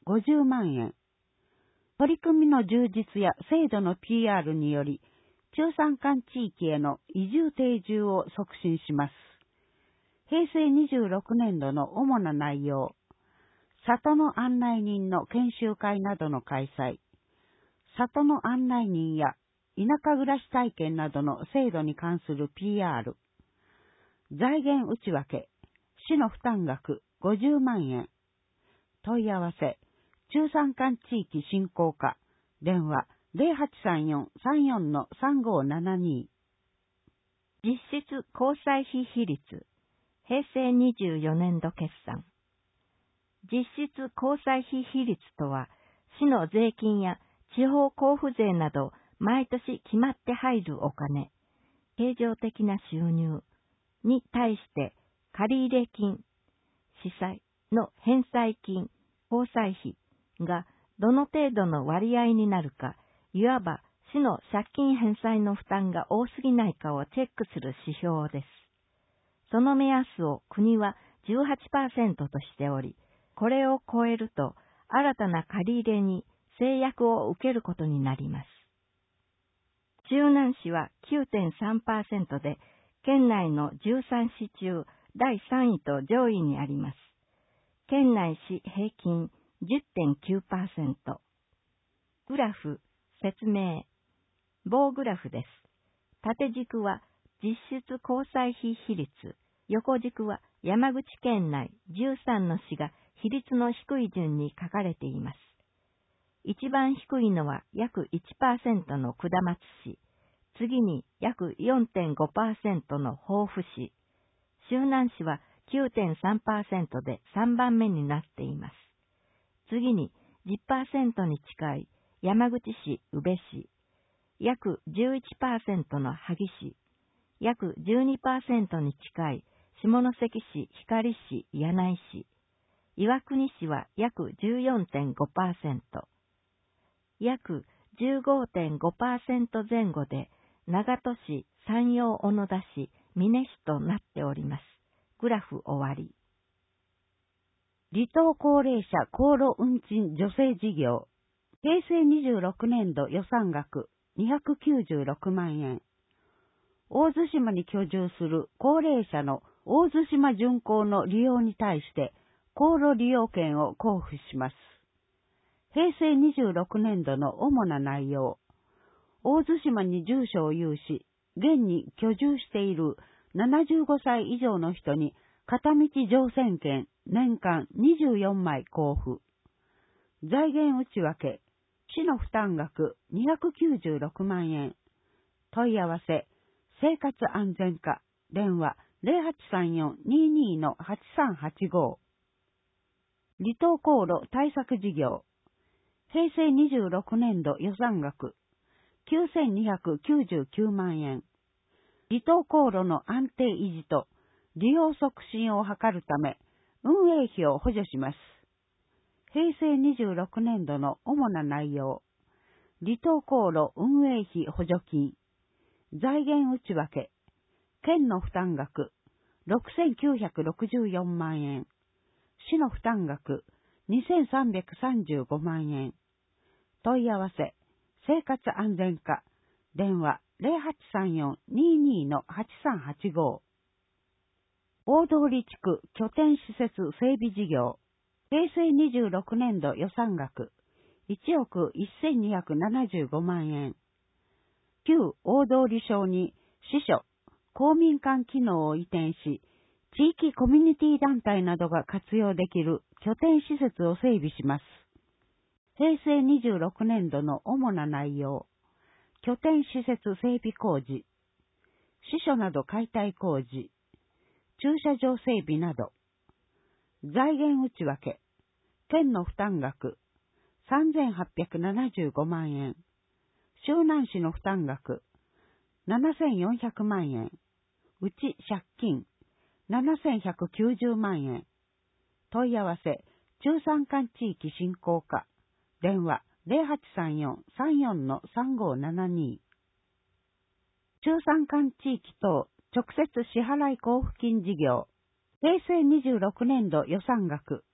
ごじゅうまんえん。取り組みの充実や制度の ピーアール により、中山間地域への移住定住を促進します。へいせいにじゅうろくねんどの主な内容。里の案内人の研修会などの開催。里の案内人や田舎暮らし体験などの制度に関する ピーアール。財源内訳。市の負担額ごじゅうまんえん。問い合わせ。中山間地域振興課。電話 ゼロはちさんよん さんよん さんごななに。 実質交際費比率。へいせいにじゅうよねんど決算。実質交際費比率とは、市の税金や地方交付税など毎年決まって入るお金、経常的な収入に対して借入金、司債の返済金、交際費がどの程度の割合になるか、いわば市の借金返済の負担が多すぎないかをチェックする指標です。その目安を国は じゅうはちパーセント としており、これを超えると新たな借り入れに制約を受けることになります。中南市は きゅうてんさんパーセント で、県内のじゅうさん市中だいさんいと上位にあります。県内市平均 じゅってんきゅうパーセント。グラフ、説明。棒グラフです。縦軸は実質交際費比率、横軸は山口県内じゅうさんの市が比率の低い順に書かれています。一番低いのは約 いちパーセント の下松市、次に約 よんてんごパーセント の防府市、周南市は きゅうてんさんパーセント でさんばんめになっています。次に じゅっパーセント に近い山口市宇部市、約 じゅういちパーセント の萩市、約 じゅうにパーセント に近い下関市光市柳井市、岩国市は約 じゅうよんてんごパーセント、約 じゅうごてんごパーセント 前後で長門市、山陽小野田市、美祢市となっております。グラフ終わり。 離島高齢者航路運賃助成事業。へいせいにじゅうろくねんど予算額にひゃくきゅうじゅうろくまんえん。大津島に居住する高齢者の大津島巡航の利用に対して航路利用券を交付します。へいせいにじゅうろくねんどの主な内容。大津島に住所を有し、現に居住しているななじゅうごさい以上の人に片道乗船券年間にじゅうよんまい交付。財源内訳。市の負担額にひゃくきゅうじゅうろくまんえん。問い合わせ。生活安全課。電話 ゼロはちさんよん ににのはちさんはちご。離島航路対策事業。へいせいにじゅうろくねんど予算額きゅうせんにひゃくきゅうじゅうきゅうまんえん。離島航路の安定維持と利用促進を図るため運営費を補助します。へいせいにじゅうろくねんどの主な内容。離島航路運営費補助金。財源内訳。県の負担額ろくせんきゅうひゃくろくじゅうよんまんえん。市の負担額にせんさんびゃくさんじゅうごまんえん。問い合わせ。生活安全課。電話 ゼロはちさんよん ににのはちさんはちご。大通地区拠点施設整備事業。へいせいにじゅうろくねんど予算額いちおくせんにひゃくななじゅうごまんえん。旧大通省に支所、公民館機能を移転し、地域コミュニティ団体などが活用できる拠点施設を整備します。へいせいにじゅうろくねんどの主な内容。拠点施設整備工事、支所など解体工事、駐車場整備など。財源内訳。県の負担額さんぜんはっぴゃくななじゅうごまんえん。周南市の負担額ななせんよんひゃくまんえん。うち借金ななせんひゃくきゅうじゅうまんえん。問い合わせ。中山間地域振興課。電話 ゼロはちさんよん さんよんのさんごななに。中山間地域等直接支払い交付金事業。へいせいにじゅうろくねんど予算額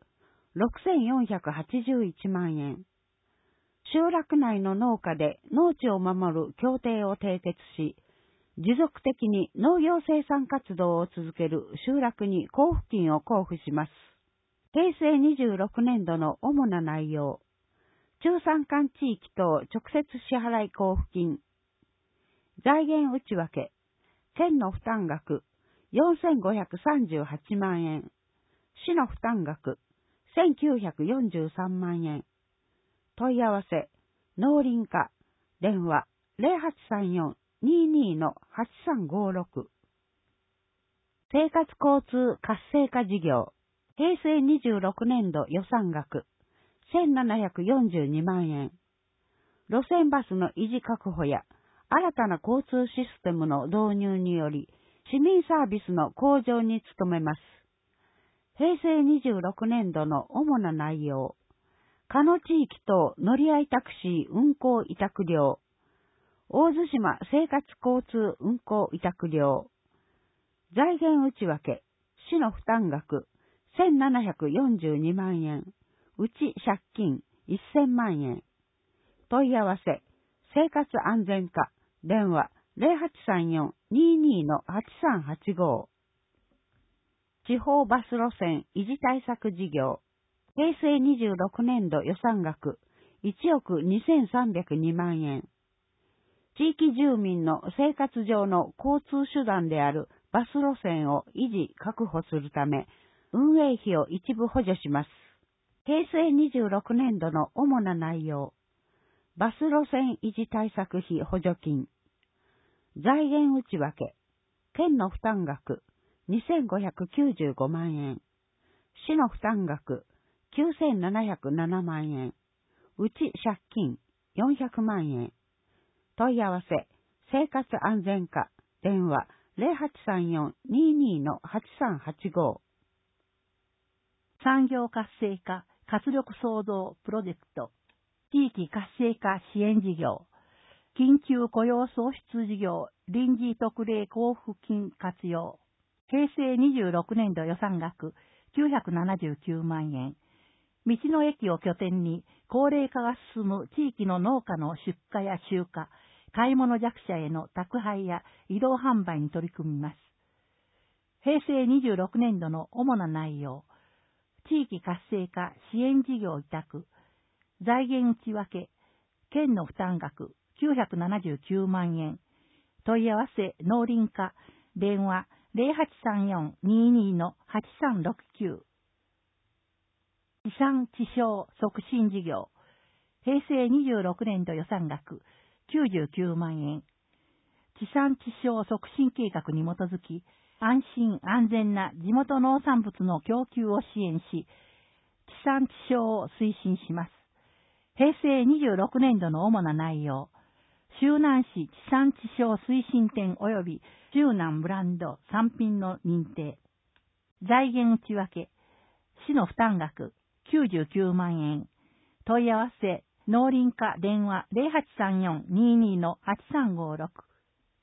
ろくせんよんひゃくはちじゅういちまんえん。集落内の農家で農地を守る協定を締結し、持続的に農業生産活動を続ける集落に交付金を交付します。へいせいにじゅうろくねんどの主な内容。中山間地域等直接支払い交付金。財源内訳。県の負担額よんせんごひゃくさんじゅうはちまんえん。市の負担額せんきゅうひゃくよんじゅうさんまんえん。問い合わせ、農林課、電話ゼロはちさんよん にーにー のはちさんごろく。生活交通活性化事業、へいせいにじゅうろくねんど予算額せんななひゃくよんじゅうにまんえん。路線バスの維持確保や新たな交通システムの導入により市民サービスの向上に努めます。へいせいにじゅうろくねんどの主な内容。加野地域等乗り合いタクシー運行委託料。大津島生活交通運行委託料。財源内訳。市の負担額せんななひゃくよんじゅうにまんえん。うち借金せんまんえん。問い合わせ。生活安全課。電話ゼロはちさんよん にーにー のはちさんはちご。地方バス路線維持対策事業。へいせいにじゅうろくねんど予算額いちおくにせんさんびゃくにまんえん。地域住民の生活上の交通手段であるバス路線を維持確保するため、運営費を一部補助します。へいせいにじゅうろくねんどの主な内容。バス路線維持対策費補助金。財源内訳。県の負担額にせんごひゃくきゅうじゅうごまんえん。市の負担額きゅうせんななひゃくななまんえん。うち借金よんひゃくまんえん。問い合わせ、生活安全課、電話ゼロはちさんよん にーにー のはちさんはちご。 産業活性化活力創造プロジェクト、地域活性化支援事業、緊急雇用創出事業臨時特例交付金活用。へいせいにじゅうろくねんど予算額きゅうひゃくななじゅうきゅうまんえん。道の駅を拠点に高齢化が進む地域の農家の出荷や集荷、買い物弱者への宅配や移動販売に取り組みます。へいせいにじゅうろくねんどの主な内容。地域活性化支援事業委託。財源内訳。県の負担額きゅうひゃくななじゅうきゅうまんえん。問い合わせ農林課。電話ゼロはちさんよん にーにー のはちさんろくきゅう。地産地消促進事業。へいせいにじゅうろくねんど予算額きゅうじゅうきゅうまんえん。地産地消促進計画に基づき、安心安全な地元農産物の供給を支援し、地産地消を推進します。へいせいにじゅうろくねんどの主な内容。周南市地産地消推進店及び周南ブランド産品の認定。財源内訳。市の負担額きゅうじゅうきゅうまんえん。問い合わせ、農林課電話ゼロはちさんよん にーにー のはちさんごろく。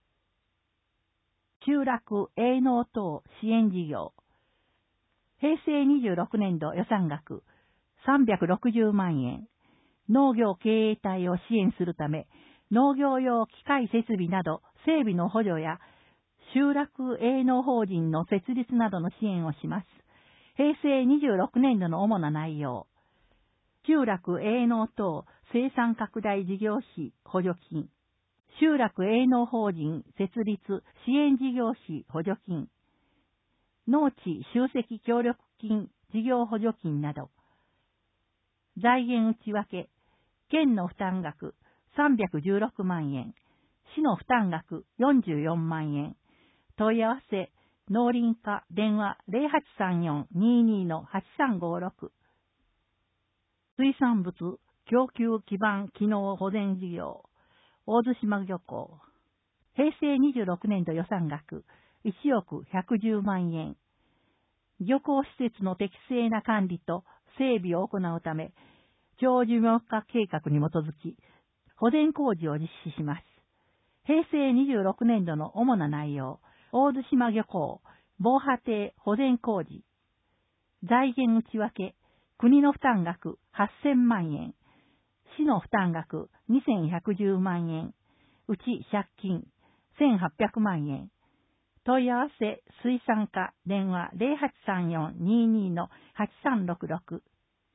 集落営農等支援事業。へいせいにじゅうろくねんど予算額さんびゃくろくじゅうまんえん。農業経営体を支援するため、農業用機械設備など整備の補助や、集落営農法人の設立などの支援をします。へいせいにじゅうろくねんどの主な内容。集落営農等生産拡大事業費補助金。集落営農法人設立支援事業費補助金。農地集積協力金事業補助金など。財源内訳。県の負担額さんびゃくじゅうろくまんえん。市の負担額よんじゅうよんまんえん。問い合わせ、農林課電話ゼロはちさんよん にーにー のはちさんごろく。水産物供給基盤機能保全事業。大津島漁港。へいせいにじゅうろくねんど予算額いちおくひゃくじゅうまんえん。漁港施設の適正な管理と整備を行うため、長寿命化計画に基づき、保全工事を実施します。へいせいにじゅうろくねんどの主な内容、大津島漁港、防波堤保全工事。財源内訳、 国の負担額はっせんまんえん、市の負担額にせんひゃくじゅうまんえん、うち借金せんはっぴゃくまんえん。問い合わせ水産課電話 ゼロはちさんよん にーにー のはちさんろくろく。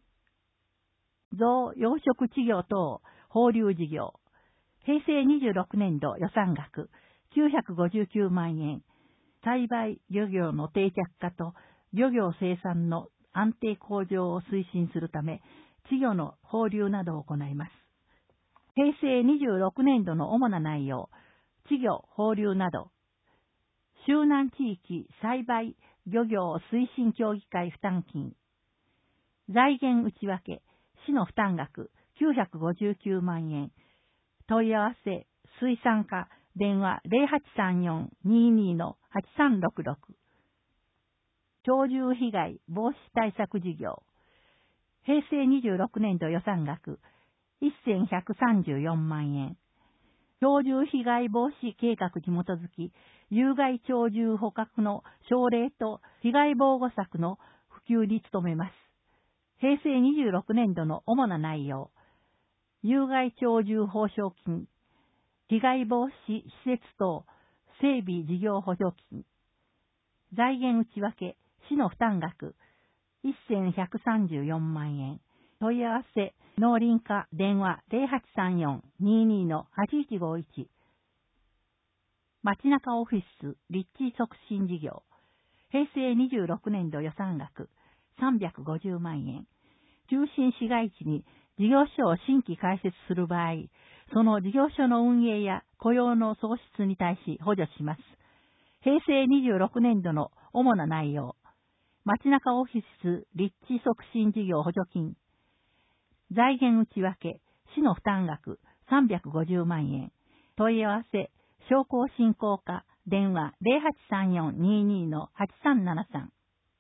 増養殖稚魚等放流事業。平成にじゅうろくねん度予算額きゅうひゃくごじゅうきゅうまんえん。栽培漁業の定着化と漁業生産の安定向上を推進するため、稚魚の放流などを行います。平成にじゅうろくねん度の主な内容、稚魚放流など、周南地域栽培漁業推進協議会負担金、財源内訳、市の負担額きゅうひゃくごじゅうきゅうまんえん、問い合わせ水産課電話 ゼロはちさんよん にーにー のはちさんろくろく。鳥獣被害防止対策事業。平成にじゅうろくねん度予算額せんひゃくさんじゅうよんまんえん。鳥獣被害防止計画に基づき、有害鳥獣捕獲の奨励と被害防護策の普及に努めます。平成にじゅうろくねん度の主な内容、有害鳥獣報奨金、被害防止施設等整備事業補助金、財源内訳、市の負担額せんひゃくさんじゅうよんまんえん、問い合わせ農林課電話 ゼロはちさんよん にーにー のはちいちごいち。街中オフィス立地促進事業。平成にじゅうろくねん度予算額さんびゃくごじゅうまんえん。中心市街地に事業所を新規開設する場合、その事業所の運営や雇用の創出に対し補助します。平成にじゅうろくねん度の主な内容。街中オフィス立地促進事業補助金。財源内訳、市の負担額さんびゃくごじゅうまんえん。問い合わせ、商工振興課、電話 ゼロはちさんよん にーにー のはちさんななさん。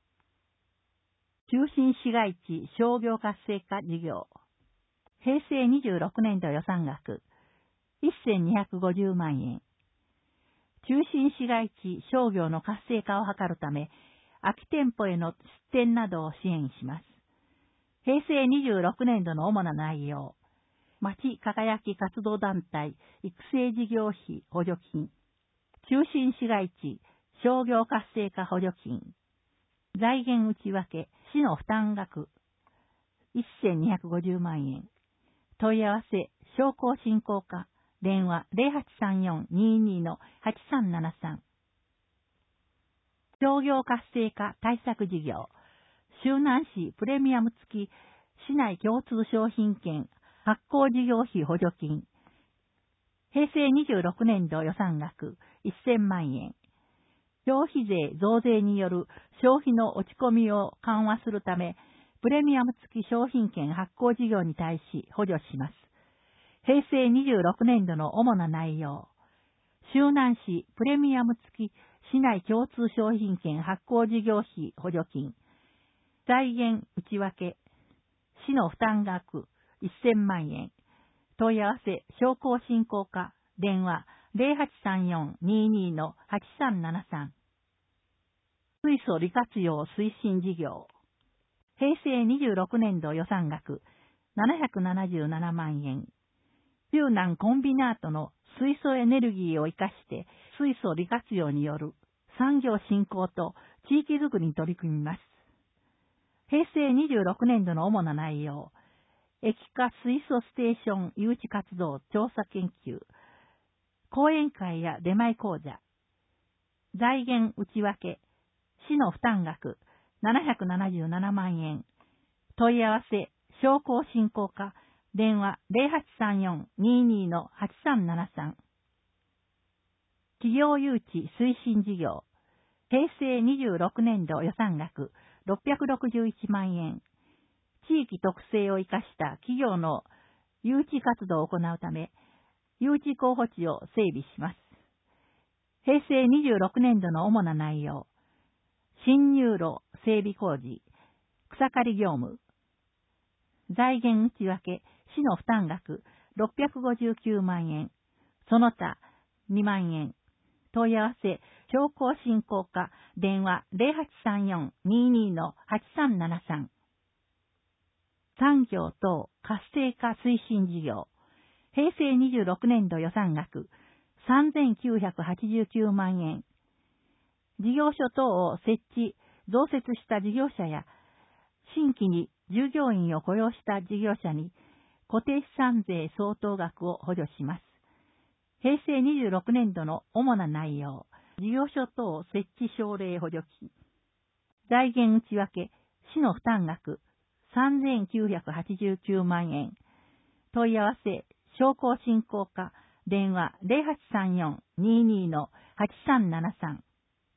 中心市街地商業活性化事業。平成にじゅうろくねん度予算額せんにひゃくごじゅうまんえん。中心市街地商業の活性化を図るため、空き店舗への出店などを支援します。平成にじゅうろくねん度の主な内容。町輝き活動団体育成事業費補助金。中心市街地商業活性化補助金。財源内訳、市の負担額せんにひゃくごじゅうまんえん。問い合わせ、商工振興課、電話 ゼロはちさんよん にーにー のはちさんななさん。商業活性化対策事業。周南市プレミアム付き市内共通商品券発行事業費補助金。平成にじゅうろくねん度予算額せんまんえん。消費税増税による消費の落ち込みを緩和するため、プレミアム付き商品券発行事業に対し補助します。平成にじゅうろくねん度の主な内容。周南市プレミアム付き市内共通商品券発行事業費補助金。財源内訳。市の負担額せんまんえん。問い合わせ商工振興課電話 ゼロはちさんよん にーにー のはちさんななさん。水素利活用推進事業。平成にじゅうろくねん度予算額ななひゃくななじゅうななまんえん。周南コンビナートの水素エネルギーを生かして水素利活用による産業振興と地域づくりに取り組みます。平成にじゅうろくねん度の主な内容。液化水素ステーション誘致活動調査研究。講演会や出前講座。財源内訳。市の負担額ななひゃくななじゅうななまんえん。問い合わせ商工振興課電話 ゼロはちさんよん にーにー のはちさんななさん。企業誘致推進事業。平成にじゅうろくねん度予算額ろっぴゃくろくじゅういちまんえん。地域特性を生かした企業の誘致活動を行うため、誘致候補地を整備します。平成にじゅうろくねん度の主な内容。新入路整備工事、草刈り業務。財源内訳、市の負担額ろっぴゃくごじゅうきゅうまんえん。その他にまんえん。問い合わせ、商工振興課、電話 ゼロはちさんよん にーにー のはちさんななさん。 産業等活性化推進事業、へいせいにじゅうろくねんど予算額さんぜんきゅうひゃくはちじゅうきゅうまんえん。事業所等を設置、増設した事業者や、新規に従業員を雇用した事業者に固定資産税相当額を補助します。へいせいにじゅうろくねんどの主な内容、事業所等設置奨励補助金。財源内訳、市の負担額さんぜんきゅうひゃくはちじゅうきゅうまんえん。問い合わせ、商工振興課、電話 ゼロはちさんよん にーにー のはちさんななさん。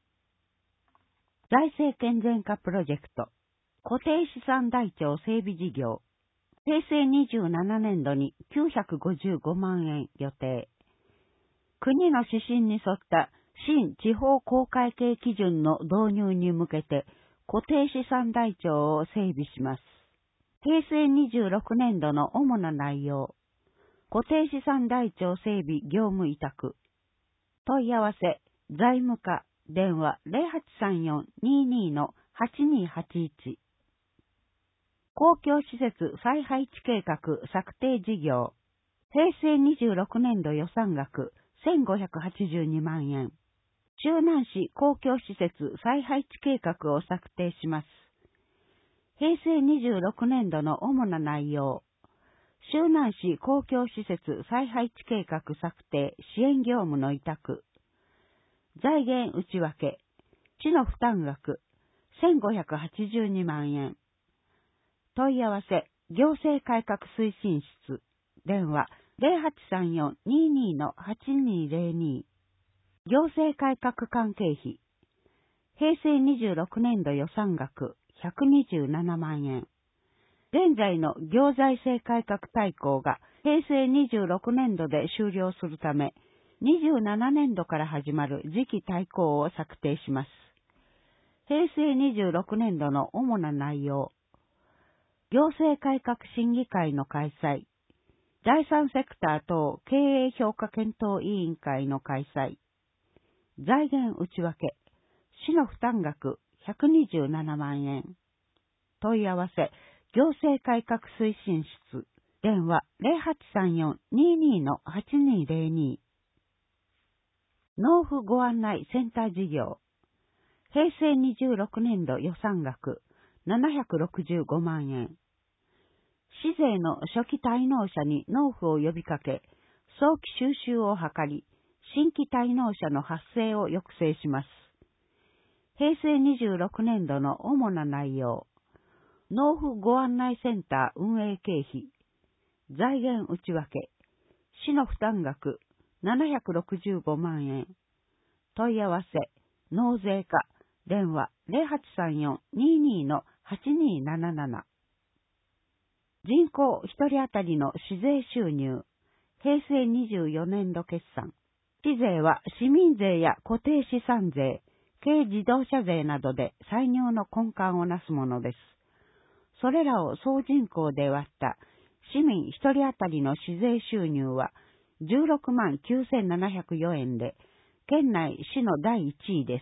財政健全化プロジェクト、固定資産台帳整備事業、へいせいにじゅうななねんどにきゅうひゃくごじゅうごまんえん予定。国の指針に沿った新地方公会計基準の導入に向けて固定資産台帳を整備します。へいせいにじゅうろくねんどの主な内容、固定資産台帳整備業務委託。問い合わせ、財務課、電話 ゼロはちさんよん にーにー のはちにーはちいち。公共施設再配置計画策定事業。へいせいにじゅうろくねんど予算額せんごひゃくはちじゅうにまんえん。周南市公共施設再配置計画を策定します。へいせいにじゅうろくねんどの主な内容。周南市公共施設再配置計画策定支援業務の委託。財源内訳。市の負担額せんごひゃくはちじゅうにまんえん。問い合わせ、行政改革推進室。電話ゼロはちさんよん にーにー のはちにーぜろに。行政改革関係費。へいせいにじゅうろくねんど予算額ひゃくにじゅうななまんえん。現在の行財政改革大綱がへいせいにじゅうろくねんどで終了するため、にじゅうななねんどから始まる次期大綱を策定します。へいせいにじゅうろくねんどの主な内容。行政改革審議会の開催。第三セクター等経営評価検討委員会の開催。財源内訳。市の負担額ひゃくにじゅうななまんえん。問い合わせ、行政改革推進室。電話ゼロはちさんよん にーにー のはちにーぜろに。納付ご案内センター事業。へいせいにじゅうろくねんど予算額ななひゃくろくじゅうごまんえん。市税の初期滞納者に納付を呼びかけ、早期収集を図り、新規滞納者の発生を抑制します。へいせいにじゅうろくねんどの主な内容。納付ご案内センター運営経費。財源内訳。市の負担額ななひゃくろくじゅうごまんえん。問い合わせ、納税課、電話ゼロはちさんよん にーにー のはちにーなななな。人口ひとり当たりの市税収入。へいせいにじゅうよねんど決算。市税は市民税や固定資産税、軽自動車税などで歳入の根幹をなすものです。それらを総人口で割った市民ひとり当たりの市税収入はじゅうろくまんきゅうせんななひゃくよえんで、県内市のだいいちいです。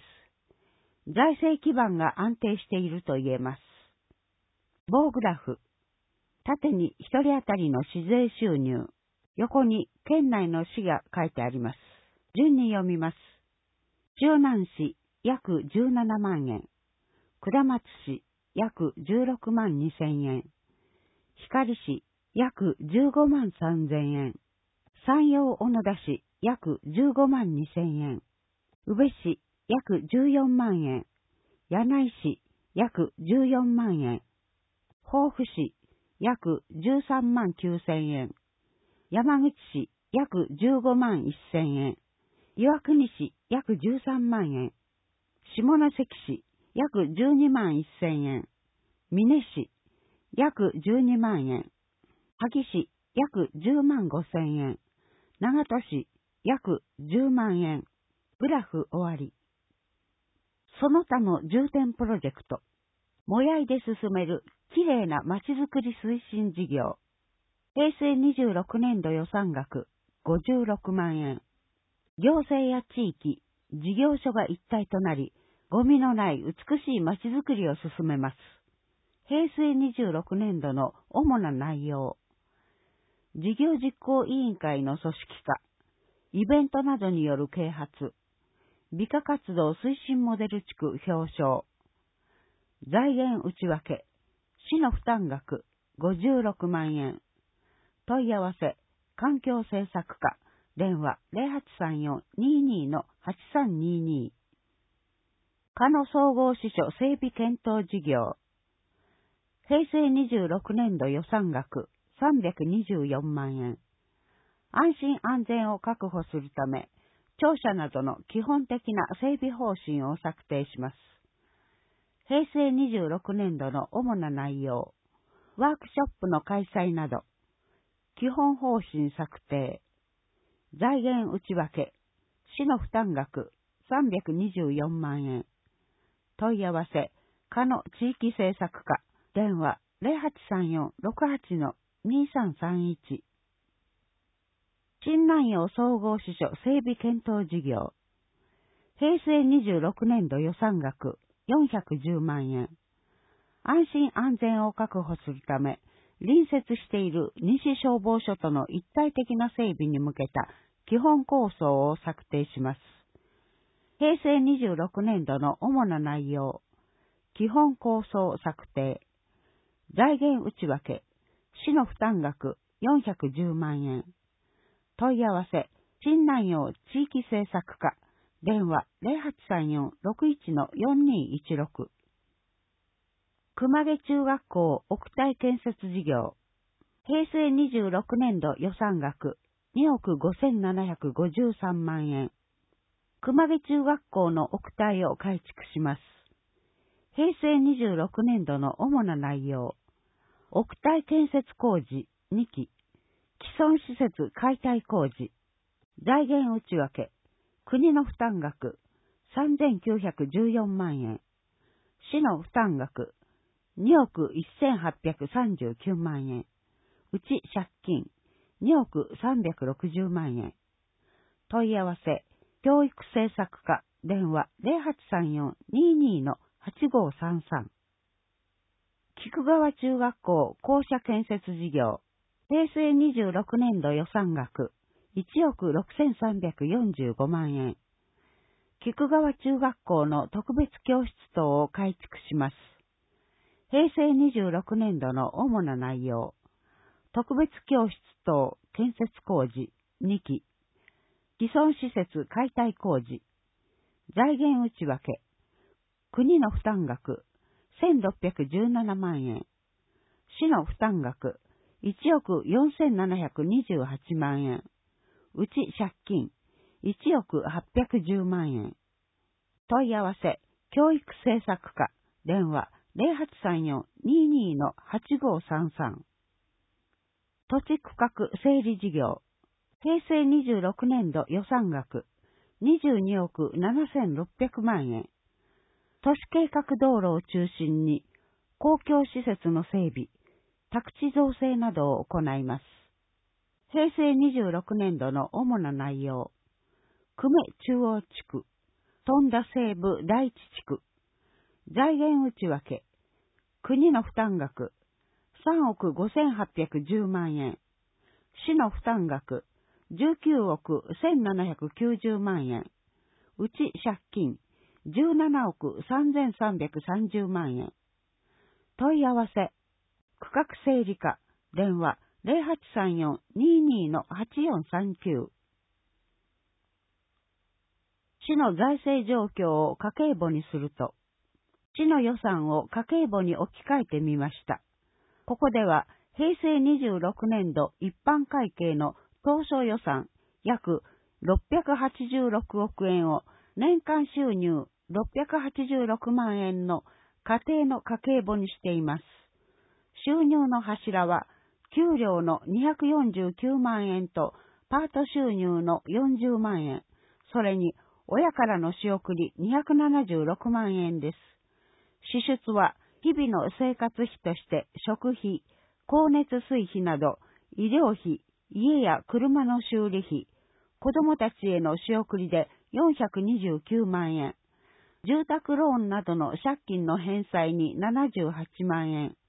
財政基盤が安定していると言えます。棒グラフ。縦にひとり当たりの市税収入。横に県内の市が書いてあります。順に読みます。周南市約じゅうななまんえん。下松市約じゅうろくまんにせんえん。光市約じゅうごまんさんぜんえん。山陽小野田市約じゅうごまんにせんえん。宇部市約じゅうよんまんえん。柳井市約じゅうよんまんえん。防府市約じゅうさんまんきゅうせんえん。山口市約じゅうごまんせんえん。岩国市約じゅうさんまんえん。下関市約じゅうにまんせんえん。美祢市約じゅうにまんえん。萩市約じゅうまんごせんえん。長門市約じゅうまんえん。グラフ終わり。その他の重点プロジェクト。もやいで進めるきれいなまちづくり推進事業。へいせいにじゅうろくねんど予算額ごじゅうろくまんえん。行政や地域、事業所が一体となり、ゴミのない美しいまちづくりを進めます。 へいせいにじゅうろくねんどの主な内容。事業実行委員会の組織化、イベントなどによる啓発、美化活動推進モデル地区表彰、財源内訳、市の負担額ごじゅうろくまんえん、問い合わせ、環境政策課、電話 ゼロはちさんよん にーにー はちさんにーにー。加野総合支所整備検討事業。へいせいにじゅうろくねんど予算額さんびゃくにじゅうよんまんえん。安心安全を確保するため、庁舎などの基本的な整備方針を策定します。へいせいにじゅうろくねんどの主な内容。ワークショップの開催など。基本方針策定。財源内訳。市の負担額さんびゃくにじゅうよんまんえん。問い合わせ、加野地域政策課、電話 ゼロはちさんよん ろくはち にさんさんいち。新南陽総合支所整備検討事業。へいせいにじゅうろくねんど予算額よんひゃくじゅうまんえん。安心安全を確保するため、隣接している西消防署との一体的な整備に向けた基本構想を策定します。へいせいにじゅうろくねんどの主な内容。基本構想策定。財源内訳。市の負担額よんひゃくじゅうまんえん。問い合わせ、新南陽地域政策課。電話 ゼロはちさんよん ろくいち よんにいいちろく。熊毛中学校屋体建設事業。へいせいにじゅうろくねんど予算額におくごせんななひゃくごじゅうさんまんえん。熊毛中学校の屋体を改築します。へいせいにじゅうろくねんどの主な内容。屋体建設工事にき。既存施設解体工事。財源内訳。国の負担額さんぜんきゅうひゃくじゅうよんまんえん。市の負担額におくせんはっぴゃくさんじゅうきゅうまんえん。うち借金におくさんびゃくろくじゅうまんえん。問い合わせ、教育政策課、電話 ゼロはちさんよん にーにー はちごさんさん。菊川中学校校舎建設事業。へいせいにじゅうろくねんど予算額いちおくろくせんさんびゃくよんじゅうごまんえん。菊川中学校の特別教室等を改築します。へいせいにじゅうろくねんどの主な内容。特別教室等建設工事にき。既存施設解体工事。財源内訳。国の負担額せんろっぴゃくじゅうななまんえん。市の負担額いちおくよんせんななひゃくにじゅうはちまんえん。うち借金いちおくはっぴゃくじゅうまんえん。問い合わせ、教育政策課、電話 ゼロはちさんよん にーにー はちごさんさん。土地区画整理事業。へいせいにじゅうろくねんど予算額にじゅうにおくななせんろっぴゃくまんえん。都市計画道路を中心に公共施設の整備、宅地造成などを行います。へいせいにじゅうろくねんどの主な内容。久米中央地区、富田西部第一地区。財源内訳。国の負担額さんおくごせんはっぴゃくじゅうまんえん。市の負担額じゅうきゅうおくせんななひゃくきゅうじゅうまんえん。うち借金じゅうななおくさんぜんさんびゃくさんじゅうまんえん。問い合わせ、区画整理課、電話 ゼロはちさんよん にーにー はちよんさんきゅう。市の財政状況を家計簿にすると、市の予算を家計簿に置き換えてみました。ここでは、へいせいにじゅうろくねんど一般会計の当初予算約ろっぴゃくはちじゅうろくおくえんを年間収入ろっぴゃくはちじゅうろくまんえんの家庭の家計簿にしています。収入の柱は、給料のにひゃくよんじゅうきゅうまんえんとパート収入のよんじゅうまんえん、それに親からの仕送りにひゃくななじゅうろくまんえんです。支出は日々の生活費として食費、光熱水費など医療費、家や車の修理費、子供たちへの仕送りでよんひゃくにじゅうきゅうまんえん、住宅ローンなどの借金の返済にななじゅうはちまんえん、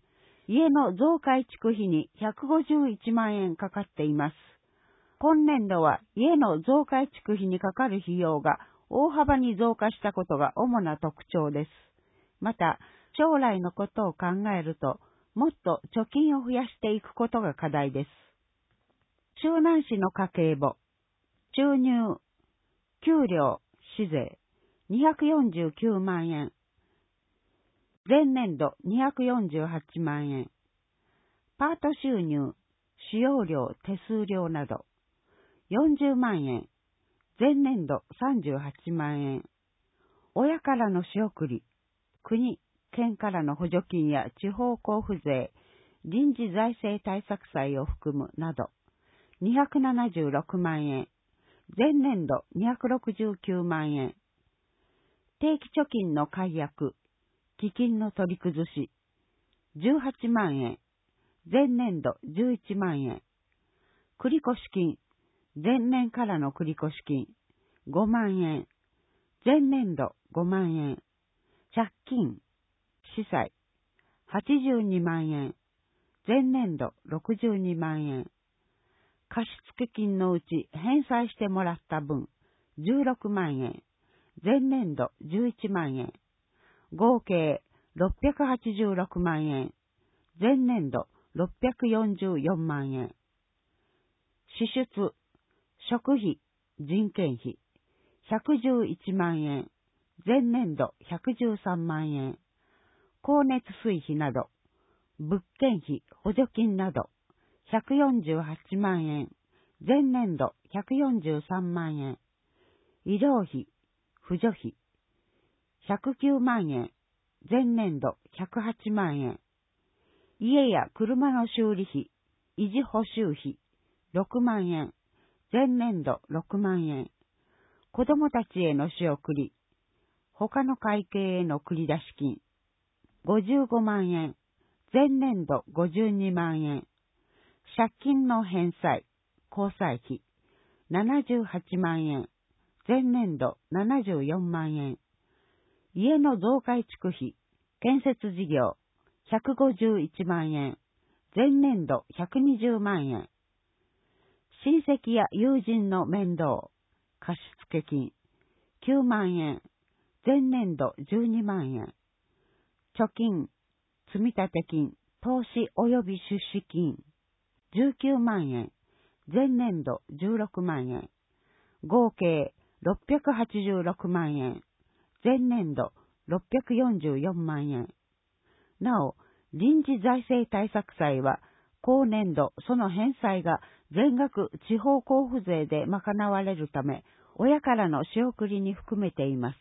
家の増改築費にひゃくごじゅういちまんえんかかっています。今年度は家の増改築費にかかる費用が大幅に増加したことが主な特徴です。また、将来のことを考えると、もっと貯金を増やしていくことが課題です。周南市の家計簿、収入、給料、市税、にひゃくよんじゅうきゅうまんえん。前年度にひゃくよんじゅうはちまんえん。パート収入、使用料、手数料など、よんじゅうまんえん。前年度さんじゅうはちまんえん。親からの仕送り、国、県からの補助金や地方交付税、臨時財政対策債を含むなど、にひゃくななじゅうろくまんえん。前年度にひゃくろくじゅうきゅうまんえん。定期貯金の解約、基金の取り崩し、じゅうはちまんえん。前年度じゅういちまんえん。繰越金、前年からの繰越金、ごまんえん。前年度ごまんえん。借金、司債、はちじゅうにまんえん。前年度ろくじゅうにまんえん。貸付金のうち返済してもらった分、じゅうろくまんえん。前年度じゅういちまんえん。合計ろっぴゃくはちじゅうろくまんえん。前年度ろっぴゃくよんじゅうよんまんえん。支出、食費、人件費、ひゃくじゅういちまんえん。前年度ひゃくじゅうさんまんえん。光熱水費など、物件費、補助金など、ひゃくよんじゅうはちまんえん。前年度ひゃくよんじゅうさんまんえん。医療費、扶助費、ひゃくきゅうまんえん。前年度ひゃくはちまんえん。家や車の修理費、維持補修費、ろくまんえん。前年度ろくまんえん。子供たちへの仕送り、他の会計への繰り出し金、ごじゅうごまんえん。前年度ごじゅうにまんえん。借金の返済、交際費、ななじゅうはちまんえん。前年度ななじゅうよんまんえん。家の増改築費、建設事業、ひゃくごじゅういちまんえん。前年度ひゃくにじゅうまんえん。親戚や友人の面倒、貸付金、きゅうまんえん。前年度じゅうにまんえん。貯金、積立金、投資及び出資金、じゅうきゅうまんえん。前年度じゅうろくまんえん。合計ろっぴゃくはちじゅうろくまんえん。前年度ろっぴゃくよんじゅうよんまんえん。なお、臨時財政対策債は、後年度その返済が全額地方交付税で賄われるため、親からの仕送りに含めています。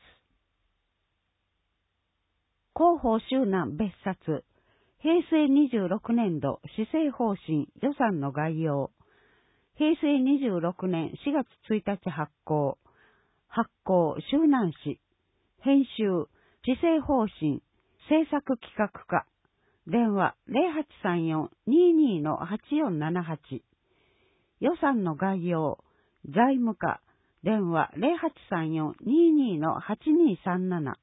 広報周南別冊、平成にじゅうろくねん度施政方針予算の概要。平成にじゅうろくねんしがつついたち発行。発行周南市。編集施政方針政策企画課。電話 ゼロはちさんよん にーにー はちよんななはち。予算の概要。財務課。電話 ゼロはちさんよん にーにー はちにーさんなな。